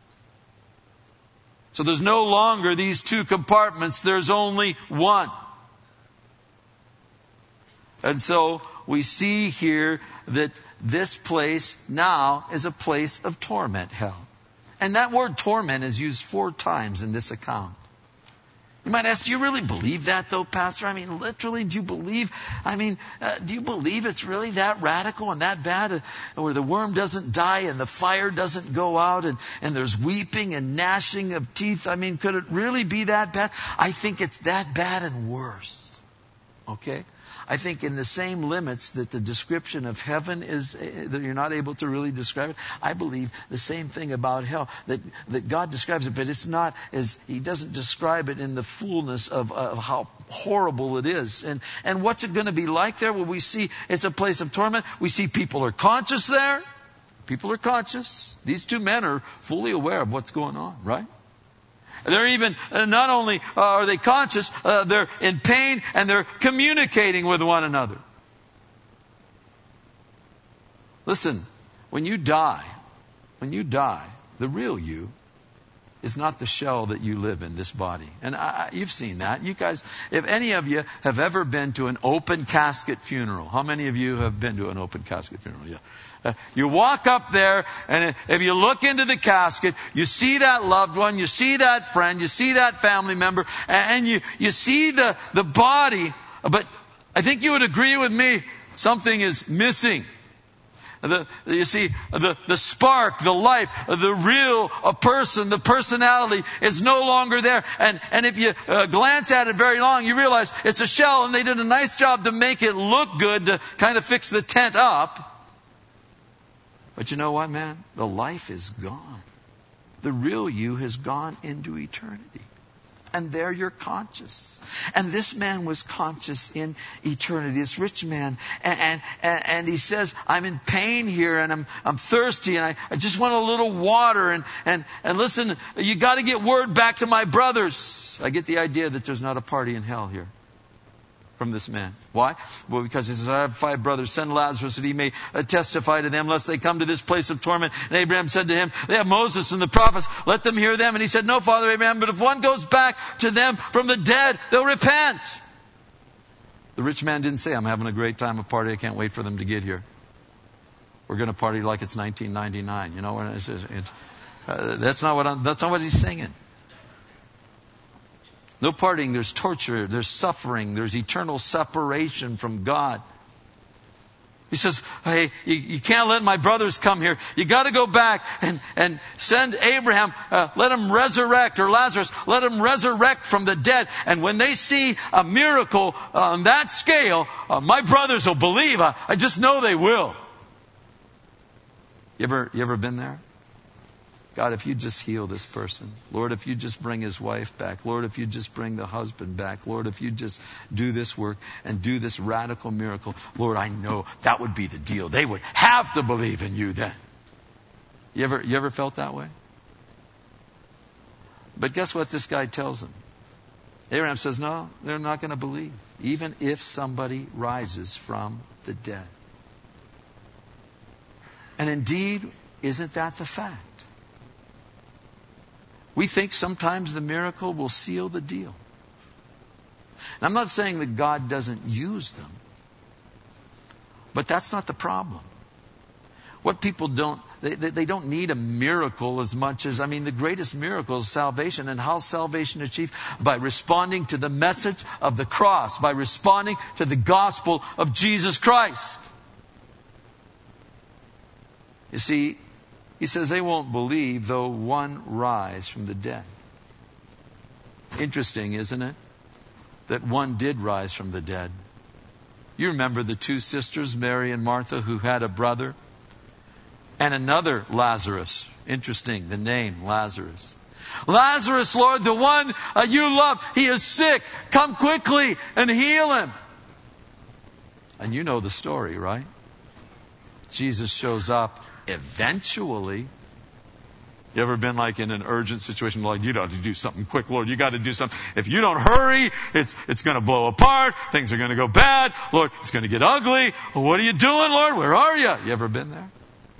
So there's no longer these two compartments. There's only one. And so we see here that this place now is a place of torment, hell. And that word torment is used 4 times in this account. You might ask, do you really believe that though, Pastor? I mean, literally, do you believe it's really that radical and that bad, where the worm doesn't die and the fire doesn't go out and there's weeping and gnashing of teeth? I mean, could it really be that bad? I think it's that bad and worse. Okay? I think in the same limits that the description of heaven is, that you're not able to really describe it, I believe the same thing about hell, that God describes it, but it's not as, he doesn't describe it in the fullness of how horrible it is. And what's it going to be like there? Well, we see it's a place of torment. We see people are conscious there. People are conscious. These two men are fully aware of what's going on, right? They're even, not only are they conscious, they're in pain and they're communicating with one another. Listen, when you die, the real you is not the shell that you live in, this body. And you've seen that. You guys, if any of you have ever been to an open casket funeral, how many of you have been to an open casket funeral? Yeah. You walk up there, and if you look into the casket, you see that loved one, you see that friend, you see that family member, and you see the body. But I think you would agree with me, something is missing. You see, the spark, the life, the real person, the personality is no longer there. And if you glance at it very long, you realize it's a shell, and they did a nice job to make it look good, to kind of fix the tent up. But you know what, man? The life is gone. The real you has gone into eternity. And there you're conscious. And this man was conscious in eternity, this rich man. And he says, I'm in pain here, and I'm thirsty, and I just want a little water. And listen, you got to get word back to my brothers. I get the idea that there's not a party in hell here from this man. Why? Well, because he says, I have 5 brothers. Send Lazarus that he may testify to them, lest they come to this place of torment. And Abraham said to him, they have Moses and the prophets. Let them hear them. And he said, no, Father Abraham, but if one goes back to them from the dead, they'll repent. The rich man didn't say, I'm having a great time, a party. I can't wait for them to get here. We're going to party like it's 1999. You know, that's not what he's singing. No partying, there's torture, there's suffering, there's eternal separation from God. He says, hey, you can't let my brothers come here. You got to go back and send Abraham, let him resurrect, or Lazarus, let him resurrect from the dead. And when they see a miracle on that scale, my brothers will believe. I just know they will. You ever been there? God, if you just heal this person. Lord, if you just bring his wife back. Lord, if you just bring the husband back. Lord, if you just do this work and do this radical miracle. Lord, I know that would be the deal. They would have to believe in you then. You ever felt that way? But guess what this guy tells them? Abraham says, no, they're not going to believe. Even if somebody rises from the dead. And indeed, isn't that the fact? We think sometimes the miracle will seal the deal. And I'm not saying that God doesn't use them, but that's not the problem. What people don't, they don't need a miracle as much as, the greatest miracle is salvation. And how salvation is achieved? By responding to the message of the cross, by responding to the gospel of Jesus Christ. You see, he says they won't believe though one rise from the dead. Interesting, isn't it? That one did rise from the dead. You remember the 2 sisters, Mary and Martha, who had a brother? And another Lazarus. Interesting, the name Lazarus. Lazarus, Lord, the one you love, he is sick. Come quickly and heal him. And you know the story, right? Jesus shows up. Eventually, you ever been like in an urgent situation, like you got to do something quick, Lord, you got to do something. If you don't hurry, it's going to blow apart. Things are going to go bad. Lord, it's going to get ugly. Well, what are you doing, Lord? Where are you? You ever been there?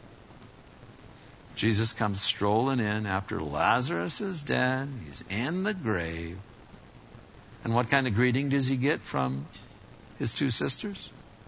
Jesus comes strolling in after Lazarus is dead. He's in the grave. And what kind of greeting does he get from his 2 sisters?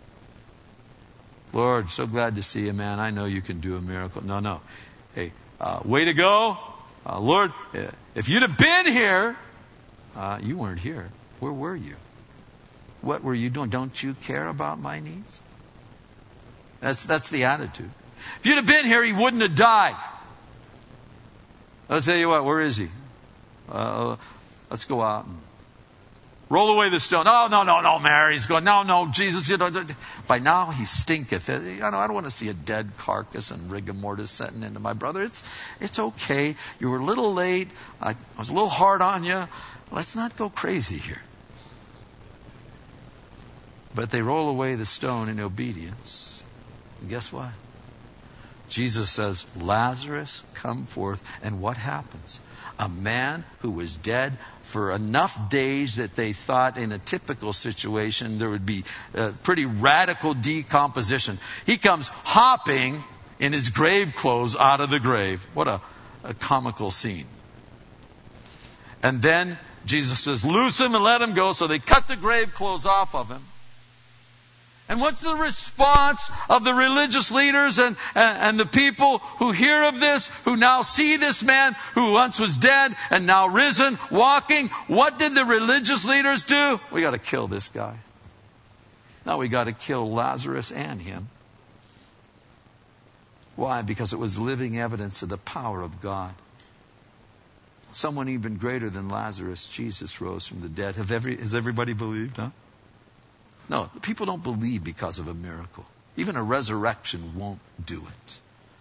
Lord, so glad to see you, man. I know you can do a miracle. No. Hey, way to go. Lord, if you'd have been here, you weren't here. Where were you? What were you doing? Don't you care about my needs? That's the attitude. If you'd have been here, he wouldn't have died. I'll tell you what, where is he? Let's go out and roll away the stone. Oh, no, Mary's going, no, Jesus, by now he stinketh. I don't want to see a dead carcass and rigor mortis setting into my brother. It's okay. You were a little late. I was a little hard on you. Let's not go crazy here. But they roll away the stone in obedience. And guess what? Jesus says, Lazarus, come forth. And what happens? A man who was dead for enough days that they thought in a typical situation there would be pretty radical decomposition. He comes hopping in his grave clothes out of the grave. What a comical scene. And then Jesus says, loose him and let him go. So they cut the grave clothes off of him. And what's the response of the religious leaders and the people who hear of this, who now see this man who once was dead and now risen, walking? What did the religious leaders do? We got to kill this guy. Now we got to kill Lazarus and him. Why? Because it was living evidence of the power of God. Someone even greater than Lazarus, Jesus, rose from the dead. Has everybody believed? Huh? No, people don't believe because of a miracle. Even a resurrection won't do it.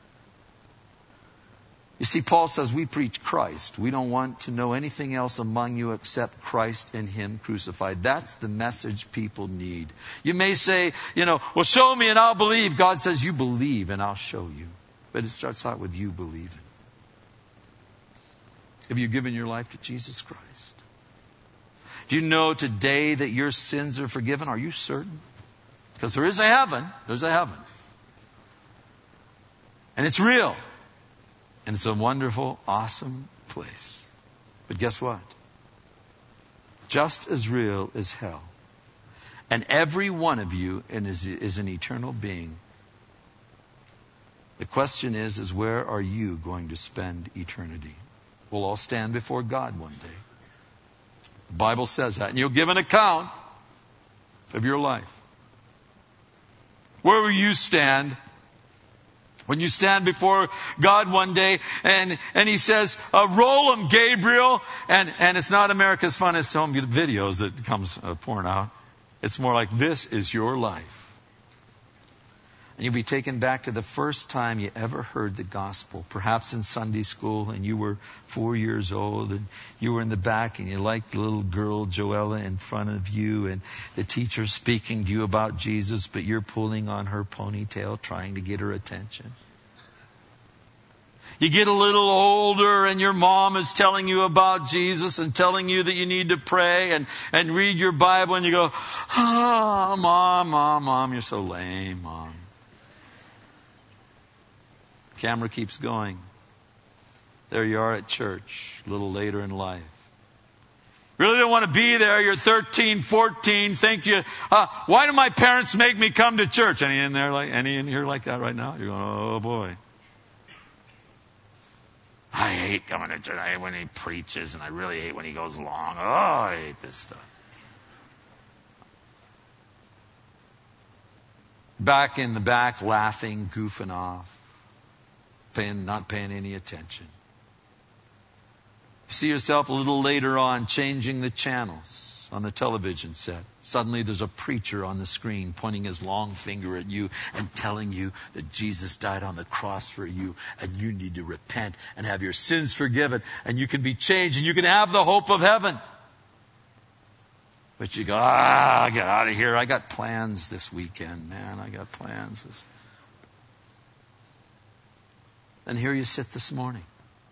You see, Paul says we preach Christ. We don't want to know anything else among you except Christ and Him crucified. That's the message people need. You may say, well, show me and I'll believe. God says, you believe and I'll show you. But it starts out with you believing. Have you given your life to Jesus Christ? Do you know today that your sins are forgiven? Are you certain? Because there is a heaven. There's a heaven. And it's real. And it's a wonderful, awesome place. But guess what? Just as real as hell. And every one of you is an eternal being. The question is where are you going to spend eternity? We'll all stand before God one day. The Bible says that. And you'll give an account of your life. Where will you stand when you stand before God one day and He says, roll them, Gabriel. And it's not America's Funniest Home Videos that comes pouring out. It's more like, this is your life. And you'll be taken back to the first time you ever heard the gospel, perhaps in Sunday school, and you were 4 years old, and you were in the back, and you liked the little girl, Joella, in front of you, and the teacher speaking to you about Jesus, but you're pulling on her ponytail, trying to get her attention. You get a little older, and your mom is telling you about Jesus and telling you that you need to pray and read your Bible, and you go, Mom, you're so lame, Mom. Camera keeps going. There you are at church, a little later in life. Really don't want to be there. You're 13, 14. Think you, why do my parents make me come to church? Any in here like that right now? You're going, oh boy. I hate coming to church. I hate when he preaches, and I really hate when he goes long. Oh, I hate this stuff. Back in the back, laughing, goofing off. Not paying any attention. You see yourself a little later on changing the channels on the television set. Suddenly there's a preacher on the screen pointing his long finger at you and telling you that Jesus died on the cross for you and you need to repent and have your sins forgiven and you can be changed and you can have the hope of heaven. But you go, get out of here. I got plans this weekend, man. I got plans. And here you sit this morning.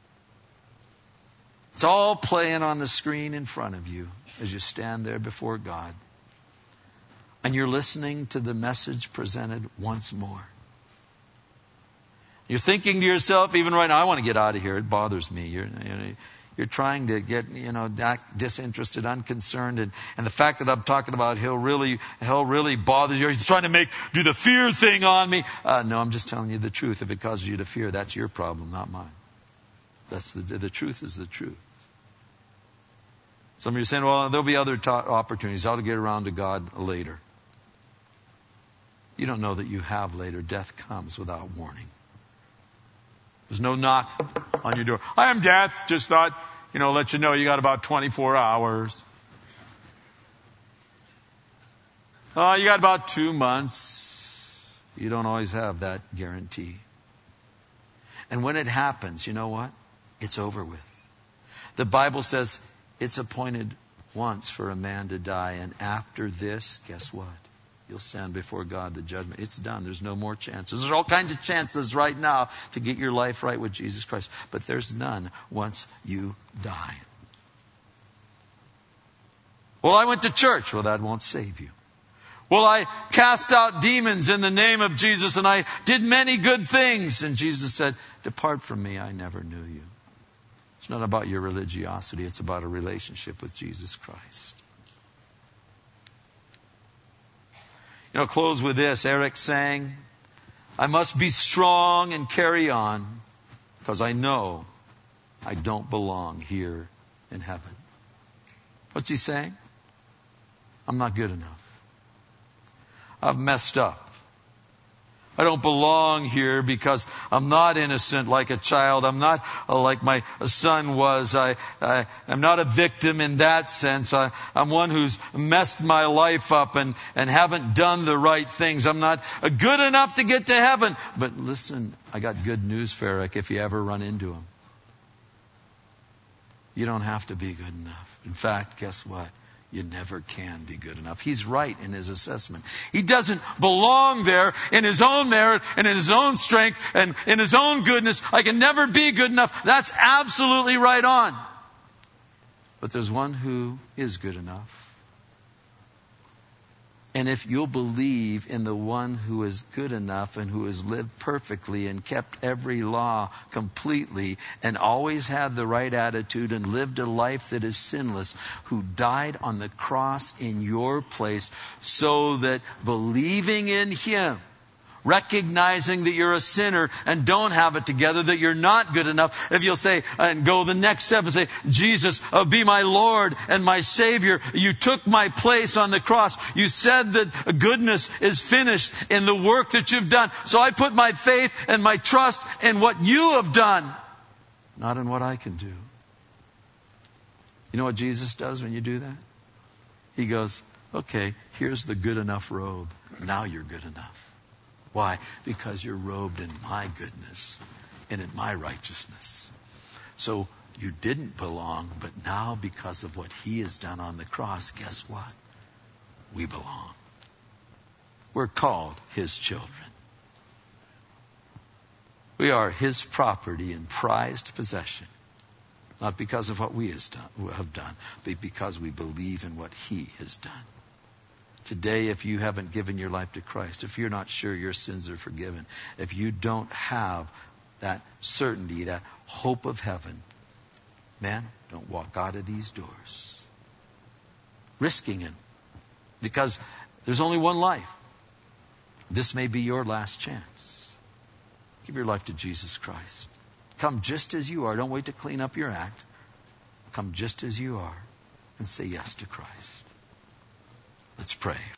It's all playing on the screen in front of you as you stand there before God. And you're listening to the message presented once more. You're thinking to yourself, even right now, I want to get out of here. It bothers me. You're trying to get, disinterested, unconcerned. And the fact that I'm talking about hell really bothers you. You're trying to do the fear thing on me. No, I'm just telling you the truth. If it causes you to fear, that's your problem, not mine. That's the truth is the truth. Some of you are saying, well, there'll be other opportunities. I'll get around to God later. You don't know that you have later. Death comes without warning. There's no knock on your door. I am death. Just thought, let you know you got about 24 hours. Oh, you got about 2 months. You don't always have that guarantee. And when it happens, you know what? It's over with. The Bible says it's appointed once for a man to die. And after this, guess what? you'll stand before God, the judgment. It's done. There's no more chances. There's all kinds of chances right now to get your life right with Jesus Christ. But there's none once you die. Well, I went to church. Well, that won't save you. Well, I cast out demons in the name of Jesus, and I did many good things. And Jesus said, depart from me, I never knew you. It's not about your religiosity. It's about a relationship with Jesus Christ. You know, close with this. Eric sang, I must be strong and carry on, because I know I don't belong here in heaven. What's he saying? I'm not good enough. I've messed up. I don't belong here because I'm not innocent like a child. I'm not like my son was. I'm not a victim in that sense. I'm one who's messed my life up and haven't done the right things. I'm not good enough to get to heaven. But listen, I got good news for Eric if you ever run into him. You don't have to be good enough. In fact, guess what? You never can be good enough. He's right in his assessment. He doesn't belong there in his own merit and in his own strength and in his own goodness. I can never be good enough. That's absolutely right on. But there's one who is good enough. And if you'll believe in the one who is good enough and who has lived perfectly and kept every law completely and always had the right attitude and lived a life that is sinless, who died on the cross in your place, so that believing in him, recognizing that you're a sinner and don't have it together, that you're not good enough, if you'll say and go the next step and say, Jesus, be my Lord and my Savior. You took my place on the cross. You said that goodness is finished in the work that you've done. So I put my faith and my trust in what you have done, not in what I can do. You know what Jesus does when you do that? He goes, okay, here's the good enough robe. Now you're good enough. Why? Because you're robed in my goodness and in my righteousness. So you didn't belong, but now because of what he has done on the cross, guess what? We belong. We're called his children. We are his property and prized possession. Not because of what we have done, but because we believe in what he has done. Today, if you haven't given your life to Christ, if you're not sure your sins are forgiven, if you don't have that certainty, that hope of heaven, man, don't walk out of these doors risking it, because there's only one life. This may be your last chance. Give your life to Jesus Christ. Come just as you are. Don't wait to clean up your act. Come just as you are and say yes to Christ. Let's pray.